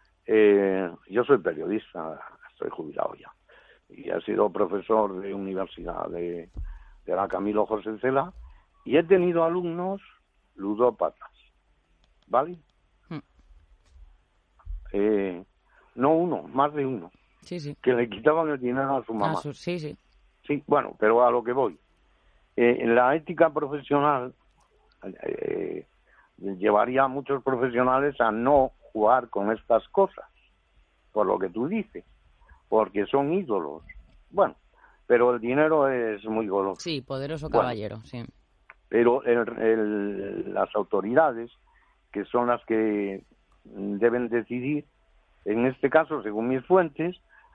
Yo soy periodista, estoy jubilado ya, y he sido profesor de universidad de la Camilo José Cela, y he tenido alumnos ludópatas, ¿vale? No uno, más de uno, sí. Que le quitaban el dinero a su mamá. Sí. Sí, bueno, pero a lo que voy. En la ética profesional llevaría a muchos profesionales a no jugar con estas cosas, por lo que tú dices, porque son ídolos. Bueno, pero el dinero es muy goloso. Sí, poderoso caballero, bueno, sí. Pero las autoridades, que son las que deben decidir, en este caso, según mis fuentes,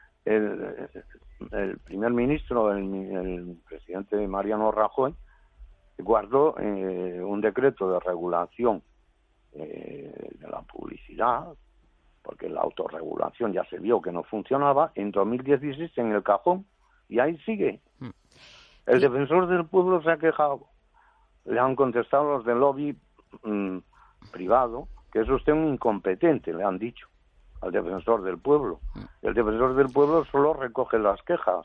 el primer ministro, el presidente Mariano Rajoy, guardó un decreto de regulación de la publicidad, porque la autorregulación ya se vio que no funcionaba, en 2016 en el cajón, y ahí sigue. El defensor del pueblo se ha quejado, le han contestado los del lobby privado, que es usted un incompetente, le han dicho al defensor del pueblo. El defensor del pueblo solo recoge las quejas,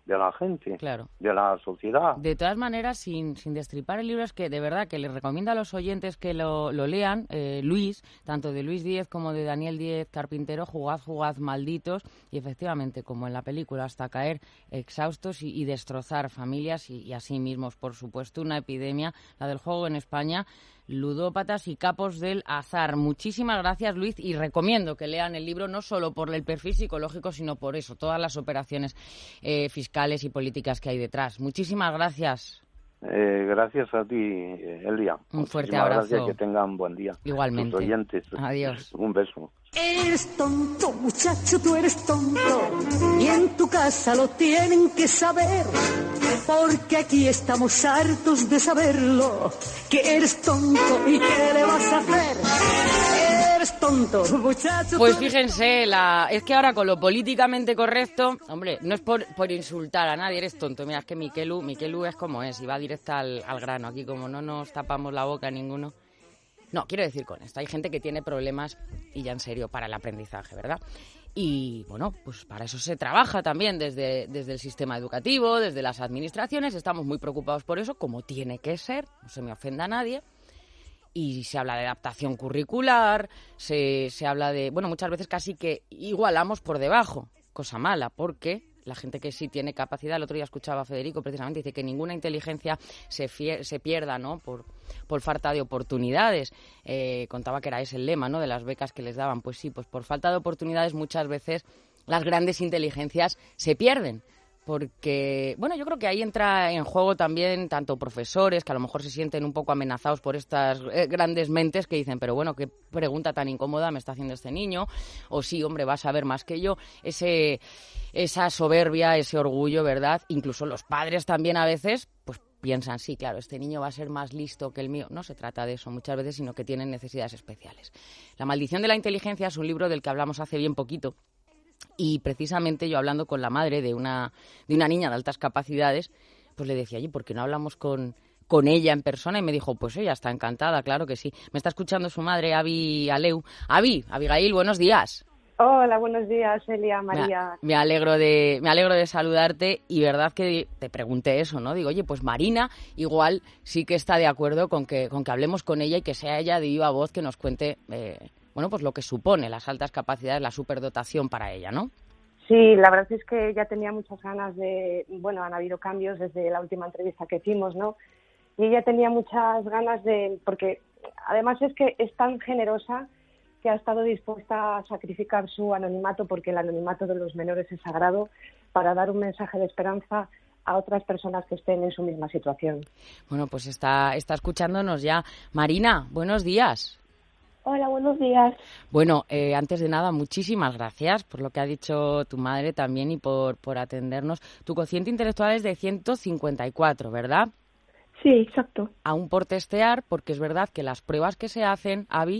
de la gente, claro, de la sociedad. De todas maneras, sin destripar el libro, es que de verdad que les recomiendo a los oyentes que lo lean, Luis, tanto de Luis Díez como de Daniel Díez Carpintero, jugad, malditos, y efectivamente, como en la película, hasta caer exhaustos y destrozar familias y a sí mismos. Por supuesto, una epidemia, la del juego en España, ludópatas y capos del azar. Muchísimas gracias, Luis, y recomiendo que lean el libro no solo por el perfil psicológico, sino por eso, todas las operaciones fiscales y políticas que hay detrás. Muchísimas gracias. Gracias a ti, Elia. Un fuerte Muchísimas abrazo. Gracias, que tengan buen día. Igualmente. Tus oyentes. Adiós. Un beso. Eres tonto, muchacho, tú eres tonto. Y en tu casa lo tienen que saber. Porque aquí estamos hartos de saberlo. Que eres tonto y qué le vas a hacer. Eres tonto, muchacho. Pues fíjense, es que ahora con lo políticamente correcto, hombre, no es por insultar a nadie, eres tonto. Mira, es que Mikelu es como es y va directa al grano. Aquí como no nos tapamos la boca ninguno. No, quiero decir con esto, hay gente que tiene problemas, y ya en serio, para el aprendizaje, ¿verdad? Y, bueno, pues para eso se trabaja también desde el sistema educativo, desde las administraciones, estamos muy preocupados por eso, como tiene que ser, no se me ofenda a nadie, y se habla de adaptación curricular, se habla de, bueno, muchas veces casi que igualamos por debajo, cosa mala, porque la gente que sí tiene capacidad, el otro día escuchaba a Federico precisamente, dice que ninguna inteligencia se pierda, ¿no? Por falta de oportunidades. Contaba que era ese el lema, ¿no? De las becas que les daban. Pues sí, pues por falta de oportunidades muchas veces las grandes inteligencias se pierden. Porque, bueno, yo creo que ahí entra en juego también tanto profesores que a lo mejor se sienten un poco amenazados por estas grandes mentes que dicen, pero bueno, qué pregunta tan incómoda me está haciendo este niño, o sí, hombre, vas a saber más que yo, esa soberbia, ese orgullo, ¿verdad? Incluso los padres también a veces, pues piensan, sí, claro, este niño va a ser más listo que el mío. No se trata de eso muchas veces, sino que tienen necesidades especiales. La maldición de la inteligencia es un libro del que hablamos hace bien poquito. Y precisamente yo hablando con la madre de una niña de altas capacidades, pues le decía, oye, ¿por qué no hablamos con ella en persona? Y me dijo, pues ella está encantada, claro que sí. Me está escuchando su madre, Abigail, buenos días. Hola, buenos días, Elia, María. Me alegro de saludarte y verdad que te pregunté eso, ¿no? Digo, oye, pues Marina igual sí que está de acuerdo con que hablemos con ella y que sea ella de viva voz que nos cuente bueno, pues lo que supone las altas capacidades, la superdotación para ella, ¿no? Sí, la verdad es que ya tenía muchas ganas bueno, han habido cambios desde la última entrevista que hicimos, ¿no? Y ella tenía muchas ganas porque además es que es tan generosa que ha estado dispuesta a sacrificar su anonimato, porque el anonimato de los menores es sagrado, para dar un mensaje de esperanza a otras personas que estén en su misma situación. Bueno, pues está escuchándonos ya. Marina, buenos días. Hola, buenos días. Bueno, antes de nada, muchísimas gracias por lo que ha dicho tu madre también y por atendernos. Tu cociente intelectual es de 154, ¿verdad? Sí, exacto. Aún por testear, porque es verdad que las pruebas que se hacen, Avi,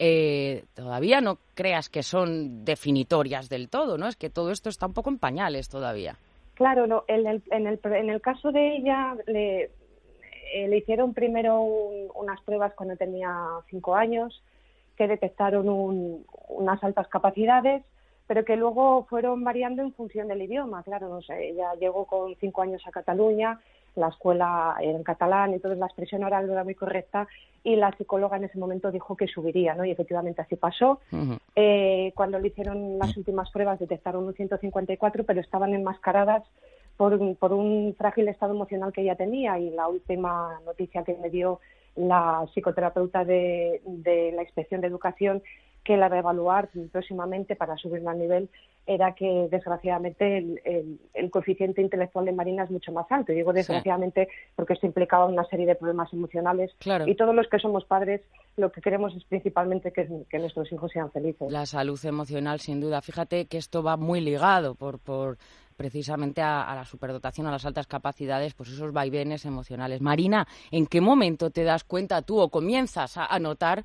todavía no creas que son definitorias del todo, ¿no? Es que todo esto está un poco en pañales todavía. Claro, no. En el caso de ella le hicieron primero unas pruebas cuando tenía 5 años, que detectaron unas altas capacidades, pero que luego fueron variando en función del idioma. Claro, no sé, ella llegó con 5 años a Cataluña, la escuela era en catalán, entonces la expresión oral no era muy correcta y la psicóloga en ese momento dijo que subiría, ¿no? Y efectivamente así pasó. Uh-huh. Cuando le hicieron las últimas pruebas detectaron un 154, pero estaban enmascaradas por un frágil estado emocional que ella tenía, y la última noticia que me dio la psicoterapeuta de la Inspección de Educación, que la va a evaluar próximamente para subirla al nivel, era que desgraciadamente el coeficiente intelectual de Marina es mucho más alto. Y digo desgraciadamente porque esto implicaba una serie de problemas emocionales. Claro. Y todos los que somos padres lo que queremos es principalmente que nuestros hijos sean felices. La salud emocional, sin duda. Fíjate que esto va muy ligado por precisamente a la superdotación, a las altas capacidades, pues esos vaivenes emocionales. Marina, ¿en qué momento te das cuenta tú o comienzas a notar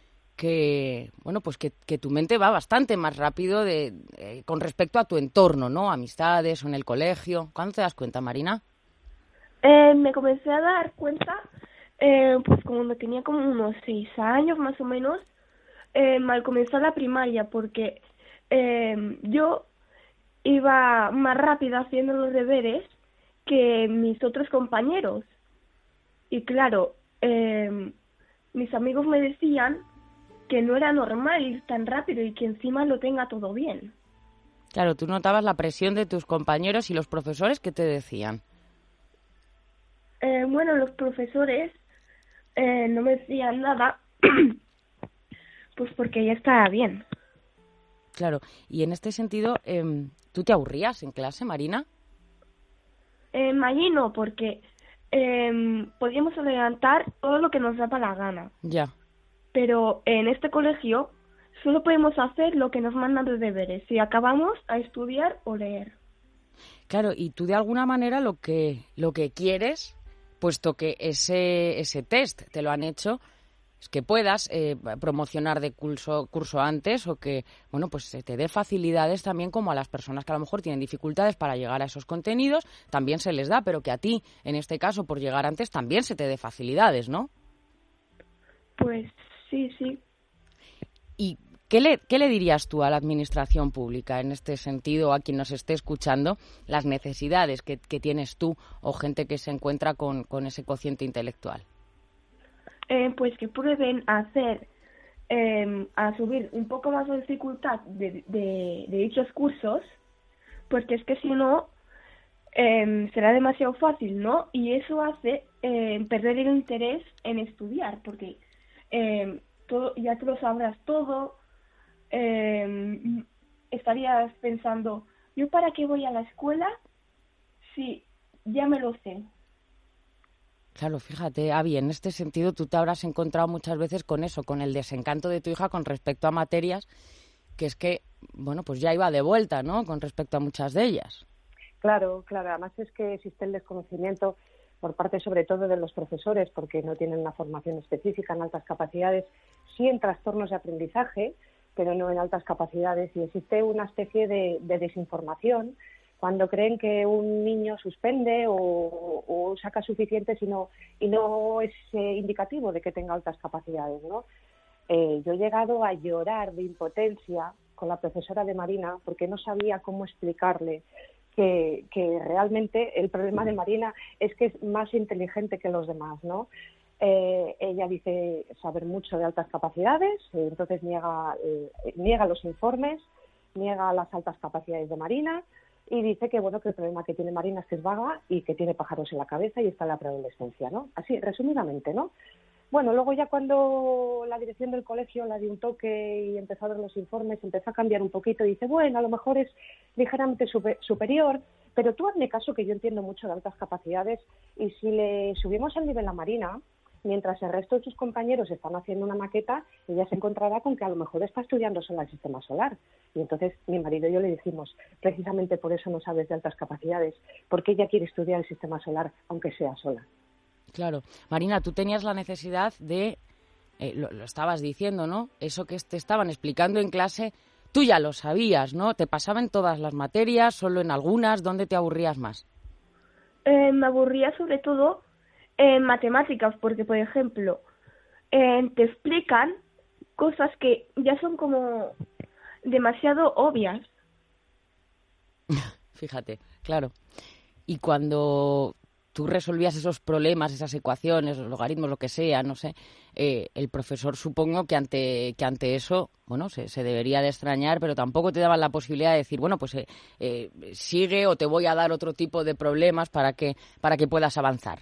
que, bueno, pues que tu mente va bastante más rápido con respecto a tu entorno, ¿no? Amistades o en el colegio. ¿Cuándo te das cuenta, Marina? Me comencé a dar cuenta, pues cuando tenía como unos 6 años más o menos, al comenzar la primaria, porque yo iba más rápido haciendo los deberes que mis otros compañeros. Y claro, mis amigos me decían que no era normal ir tan rápido y que encima lo tenga todo bien. Claro, tú notabas la presión de tus compañeros y los profesores, ¿qué te decían? Bueno, los profesores no me decían nada, pues porque ya estaba bien. Claro, y en este sentido, ¿tú te aburrías en clase, Marina? Allí no, porque podíamos adelantar todo lo que nos daba la gana. Ya. Pero en este colegio solo podemos hacer lo que nos mandan de deberes, si acabamos a estudiar o leer. Claro, y tú de alguna manera lo que quieres, puesto que ese test te lo han hecho, es que puedas promocionar de curso antes o que, bueno, pues se te dé facilidades también como a las personas que a lo mejor tienen dificultades para llegar a esos contenidos, también se les da, pero que a ti, en este caso, por llegar antes, también se te dé facilidades, ¿no? Pues sí. ¿Y qué le dirías tú a la administración pública en este sentido, a quien nos esté escuchando, las necesidades que tienes tú o gente que se encuentra con ese cociente intelectual? Pues que prueben a subir un poco más la dificultad de dichos cursos, porque es que si no será demasiado fácil, ¿no? Y eso hace perder el interés en estudiar, porque ya tú lo sabrás todo, estarías pensando, ¿yo para qué voy a la escuela si ya me lo sé? Claro, fíjate, Abby, en este sentido tú te habrás encontrado muchas veces con eso, con el desencanto de tu hija con respecto a materias que es que, bueno, pues ya iba de vuelta, ¿no?, con respecto a muchas de ellas. Claro, además es que existe el desconocimiento por parte sobre todo de los profesores, porque no tienen una formación específica en altas capacidades, sí en trastornos de aprendizaje, pero no en altas capacidades, y existe una especie de desinformación cuando creen que un niño suspende o saca suficientes y no es indicativo de que tenga altas capacidades, ¿no? Yo he llegado a llorar de impotencia con la profesora de Marina porque no sabía cómo explicarle que realmente el problema de Marina es que es más inteligente que los demás, ¿no? Ella dice saber mucho de altas capacidades, entonces niega los informes, niega las altas capacidades de Marina y dice que bueno, que el problema que tiene Marina es que es vaga y que tiene pájaros en la cabeza y está en la preadolescencia, ¿no? Así, resumidamente, ¿no? Bueno, luego ya cuando la dirección del colegio la dio un toque y empezó a ver los informes, empezó a cambiar un poquito y dice, bueno, a lo mejor es ligeramente superior, pero tú hazme caso que yo entiendo mucho de altas capacidades y si le subimos el nivel a Marina, mientras el resto de sus compañeros están haciendo una maqueta, ella se encontrará con que a lo mejor está estudiando sola el sistema solar. Y entonces mi marido y yo le dijimos, precisamente por eso no sabes de altas capacidades, porque ella quiere estudiar el sistema solar, aunque sea sola. Claro. Marina, tú tenías la necesidad de, lo estabas diciendo, ¿no? Eso que te estaban explicando en clase, tú ya lo sabías, ¿no? ¿Te pasaba en todas las materias, solo en algunas? ¿Dónde te aburrías más? Me aburría sobre todo en matemáticas, porque, por ejemplo, te explican cosas que ya son como demasiado obvias. Fíjate, claro. Y cuando tú resolvías esos problemas, esas ecuaciones, los logaritmos, lo que sea, no sé, el profesor supongo que ante eso, bueno, se debería de extrañar, pero tampoco te daban la posibilidad de decir, bueno, pues sigue o te voy a dar otro tipo de problemas para que puedas avanzar.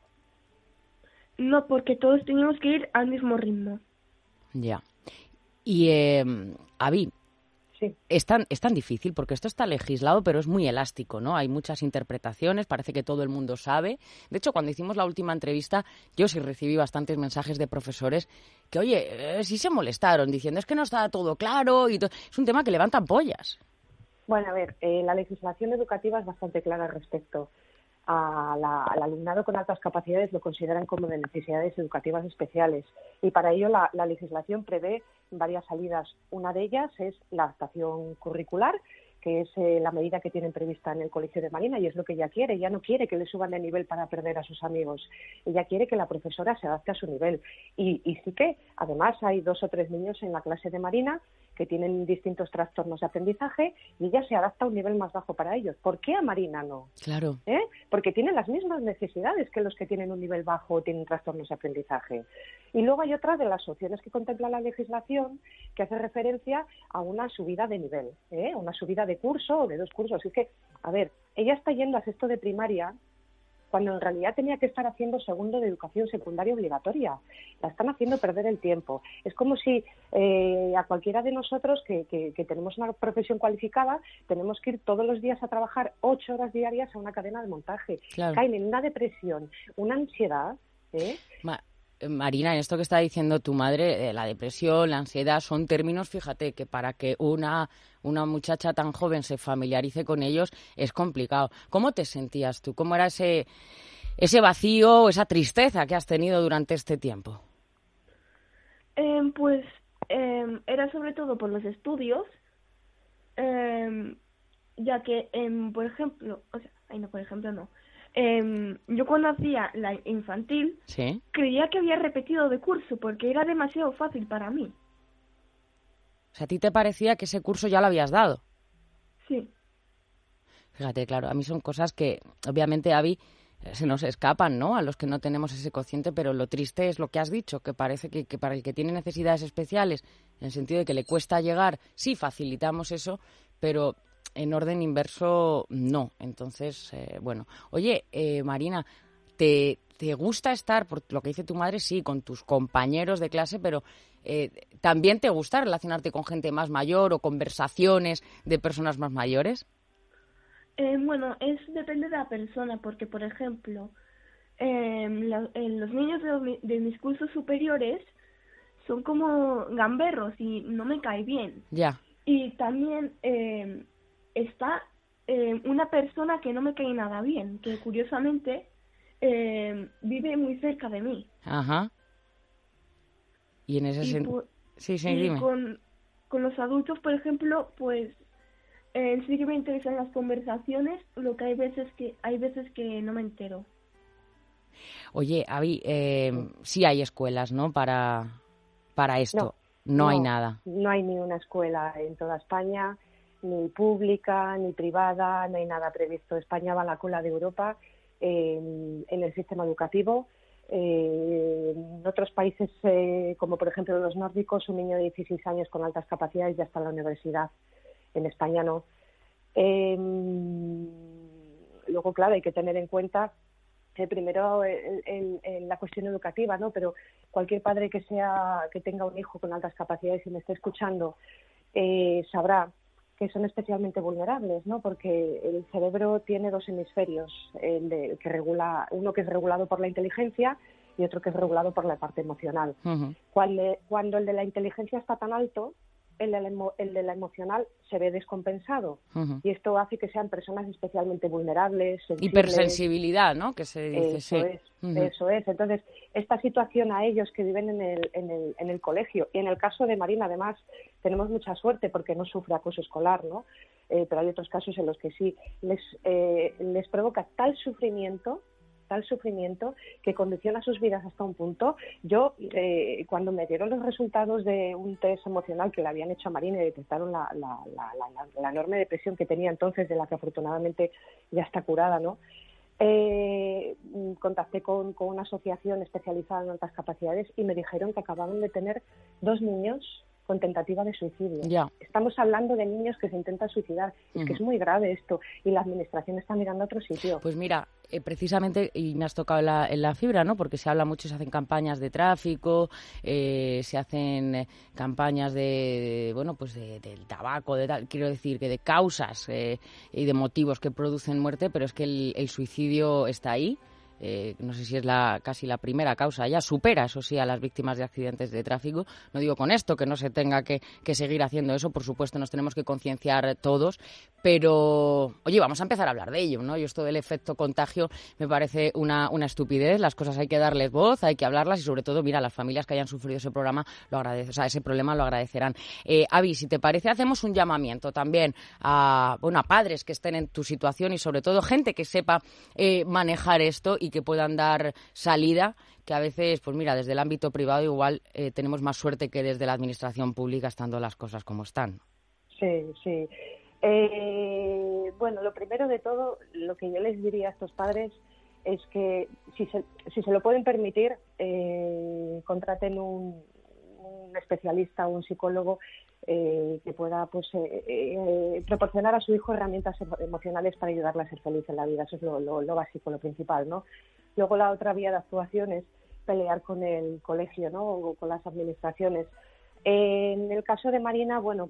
No, porque todos teníamos que ir al mismo ritmo. Ya. Y, Abby, sí. Es tan difícil, porque esto está legislado, pero es muy elástico, ¿no? Hay muchas interpretaciones, parece que todo el mundo sabe. De hecho, cuando hicimos la última entrevista, yo sí recibí bastantes mensajes de profesores que, oye, sí se molestaron, diciendo, es que no está todo claro, y es un tema que levanta ampollas. Bueno, a ver, la legislación educativa es bastante clara al respecto. Al alumnado con altas capacidades lo consideran como de necesidades educativas especiales y para ello la legislación prevé varias salidas. Una de ellas es la adaptación curricular, que es la medida que tienen prevista en el Colegio de Marina y es lo que ella quiere. Ella no quiere que le suban de nivel para perder a sus amigos. Ella quiere que la profesora se adapte a su nivel. Y sí que, además, hay 2 o 3 niños en la clase de Marina que tienen distintos trastornos de aprendizaje y ella se adapta a un nivel más bajo para ellos. ¿Por qué a Marina no? Claro. Porque tiene las mismas necesidades que los que tienen un nivel bajo o tienen trastornos de aprendizaje. Y luego hay otra de las opciones que contempla la legislación que hace referencia a una subida de nivel, una subida de curso o de 2 cursos. Es que, a ver, ella está yendo a sexto de primaria cuando en realidad tenía que estar haciendo segundo de educación secundaria obligatoria. La están haciendo perder el tiempo. Es como si a cualquiera de nosotros que tenemos una profesión cualificada tenemos que ir todos los días a trabajar 8 horas diarias a una cadena de montaje. Claro. Caen en una depresión, una ansiedad. Marina, en esto que está diciendo tu madre, la depresión, la ansiedad, son términos, fíjate, que para que una muchacha tan joven se familiarice con ellos es complicado. ¿Cómo te sentías tú? ¿Cómo era ese vacío, esa tristeza que has tenido durante este tiempo? Era sobre todo por los estudios, ya que, por ejemplo, yo cuando hacía la infantil, ¿sí?, creía que había repetido de curso porque era demasiado fácil para mí. O sea, ¿a ti te parecía que ese curso ya lo habías dado? Sí. Fíjate, claro, a mí son cosas que, obviamente, Abby, se nos escapan, ¿no?, a los que no tenemos ese cociente, pero lo triste es lo que has dicho, que parece que para el que tiene necesidades especiales, en el sentido de que le cuesta llegar, sí facilitamos eso, pero en orden inverso no. Entonces, bueno. Oye, Marina, ¿te gusta estar, por lo que dice tu madre, sí, con tus compañeros de clase, pero también te gusta relacionarte con gente más mayor o conversaciones de personas más mayores? Depende de la persona, porque, por ejemplo, los niños de mis cursos superiores son como gamberros y no me cae bien. Ya. Y también está una persona que no me cae nada bien, que curiosamente vive muy cerca de mí. Ajá. Y en ese sentido... Sí, dime. Con los adultos, por ejemplo, pues sí que me interesan las conversaciones, lo que hay veces que no me entero. Oye, Abby, sí hay escuelas, ¿no?, para esto. No hay nada. No hay ni una escuela en toda España, ni pública, ni privada, no hay nada previsto. España va a la cola de Europa en el sistema educativo. En otros países, como por ejemplo los nórdicos, un niño de 16 años con altas capacidades ya está en la universidad. En España no. Luego, claro, hay que tener en cuenta primero la cuestión educativa, ¿no? Pero cualquier padre que tenga un hijo con altas capacidades y me esté escuchando sabrá que son especialmente vulnerables, ¿no? Porque el cerebro tiene 2 hemisferios, uno que es regulado por la inteligencia y otro que es regulado por la parte emocional. Uh-huh. Cuando el de la inteligencia está tan alto, el de la emocional se ve descompensado. Uh-huh. Y esto hace que sean personas especialmente vulnerables, sensibles. Hipersensibilidad, ¿no?, que se dice. Eso es. Entonces, esta situación a ellos que viven en el colegio, y en el caso de Marina, además, tenemos mucha suerte porque no sufre acoso escolar, ¿no? Pero hay otros casos en los que sí les provoca tal sufrimiento que condiciona sus vidas hasta un punto. Yo, cuando me dieron los resultados de un test emocional que le habían hecho a Marina y detectaron la enorme depresión que tenía entonces, de la que afortunadamente ya está curada, ¿no? Contacté con una asociación especializada en altas capacidades y me dijeron que acababan de tener 2 niños con tentativa de suicidio. Ya. Estamos hablando de niños que se intentan suicidar. Es que es muy grave esto y la administración está mirando a otro sitio. Pues mira, precisamente, y me has tocado en la fibra, ¿no? Porque se habla mucho, se hacen campañas de tráfico, se hacen campañas del tabaco, quiero decir, que de causas y de motivos que producen muerte, pero es que el suicidio está ahí. No sé si es casi la primera causa, ya supera, eso sí, a las víctimas de accidentes de tráfico. No digo con esto que no se tenga que seguir haciendo eso, por supuesto nos tenemos que concienciar todos, pero oye, vamos a empezar a hablar de ello, ¿no? Y esto del efecto contagio me parece una estupidez. Las cosas hay que darles voz, hay que hablarlas y sobre todo, mira, las familias que hayan sufrido ese problema ese problema lo agradecerán. Abby, si te parece, hacemos un llamamiento también a padres que estén en tu situación y sobre todo gente que sepa manejar esto y que puedan dar salida, que a veces, pues mira, desde el ámbito privado igual tenemos más suerte que desde la administración pública, estando las cosas como están. Sí, sí. Bueno, lo primero de todo, lo que yo les diría a estos padres es que si se lo pueden permitir, contraten un especialista o un psicólogo que pueda pues proporcionar a su hijo herramientas emocionales para ayudarle a ser feliz en la vida. Eso es lo básico, lo principal, ¿no? Luego la otra vía de actuación es pelear con el colegio, ¿no? O con las administraciones. En el caso de Marina, bueno,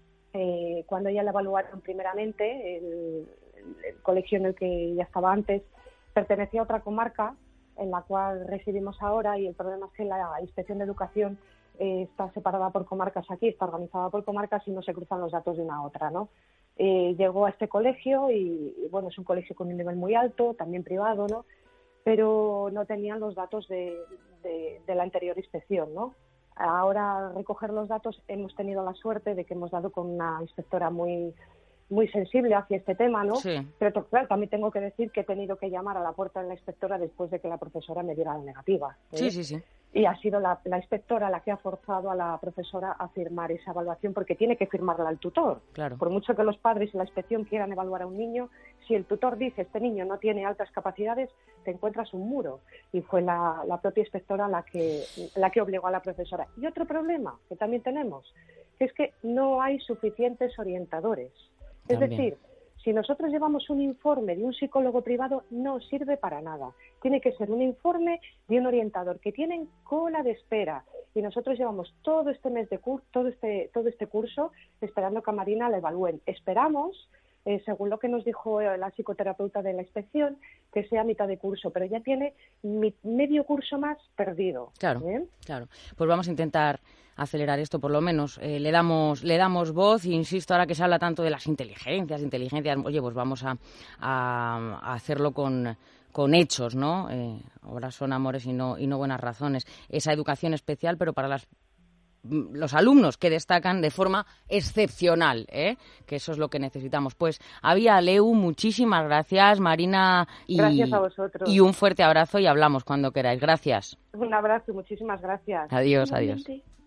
cuando ella la evaluaron primeramente, el colegio en el que ella estaba antes pertenecía a otra comarca en la cual residimos ahora, y el problema es que la Inspección de Educación está separada por comarcas aquí, está organizada por comarcas y no se cruzan los datos de una a otra, ¿no? Llegó a este colegio y bueno, es un colegio con un nivel muy alto, también privado, ¿no? Pero no tenían los datos de la anterior inspección, ¿no? Ahora, recoger los datos, hemos tenido la suerte de que hemos dado con una inspectora muy sensible hacia este tema, ¿no? Sí. Pero claro, también tengo que decir que he tenido que llamar a la puerta de la inspectora después de que la profesora me diera la negativa, ¿eh? Sí. Y ha sido la inspectora la que ha forzado a la profesora a firmar esa evaluación, porque tiene que firmarla el tutor. Claro. Por mucho que los padres y la inspección quieran evaluar a un niño, si el tutor dice este niño no tiene altas capacidades, te encuentras un muro. Y fue la propia inspectora la que obligó a la profesora. Y otro problema que también tenemos, que es que no hay suficientes orientadores. Es decir, si nosotros llevamos un informe de un psicólogo privado, no sirve para nada. Tiene que ser un informe de un orientador, que tienen cola de espera. Y nosotros llevamos todo este mes de todo este curso esperando que a Marina la evalúen. Esperamos, según lo que nos dijo la psicoterapeuta de la inspección, que sea mitad de curso, pero ya tiene medio curso más perdido. Claro. Pues vamos a intentar acelerar esto, por lo menos. Le damos voz, e insisto, ahora que se habla tanto de las inteligencias, oye, pues vamos a hacerlo con hechos, ¿no? Ahora son amores y no buenas razones. Esa educación especial, pero para los alumnos que destacan de forma excepcional, que eso es lo que necesitamos. Pues Abia Aleu, muchísimas gracias, Marina, gracias a vosotros. Y un fuerte abrazo, y hablamos cuando queráis. Gracias. Un abrazo, muchísimas gracias. Adiós. Igualmente.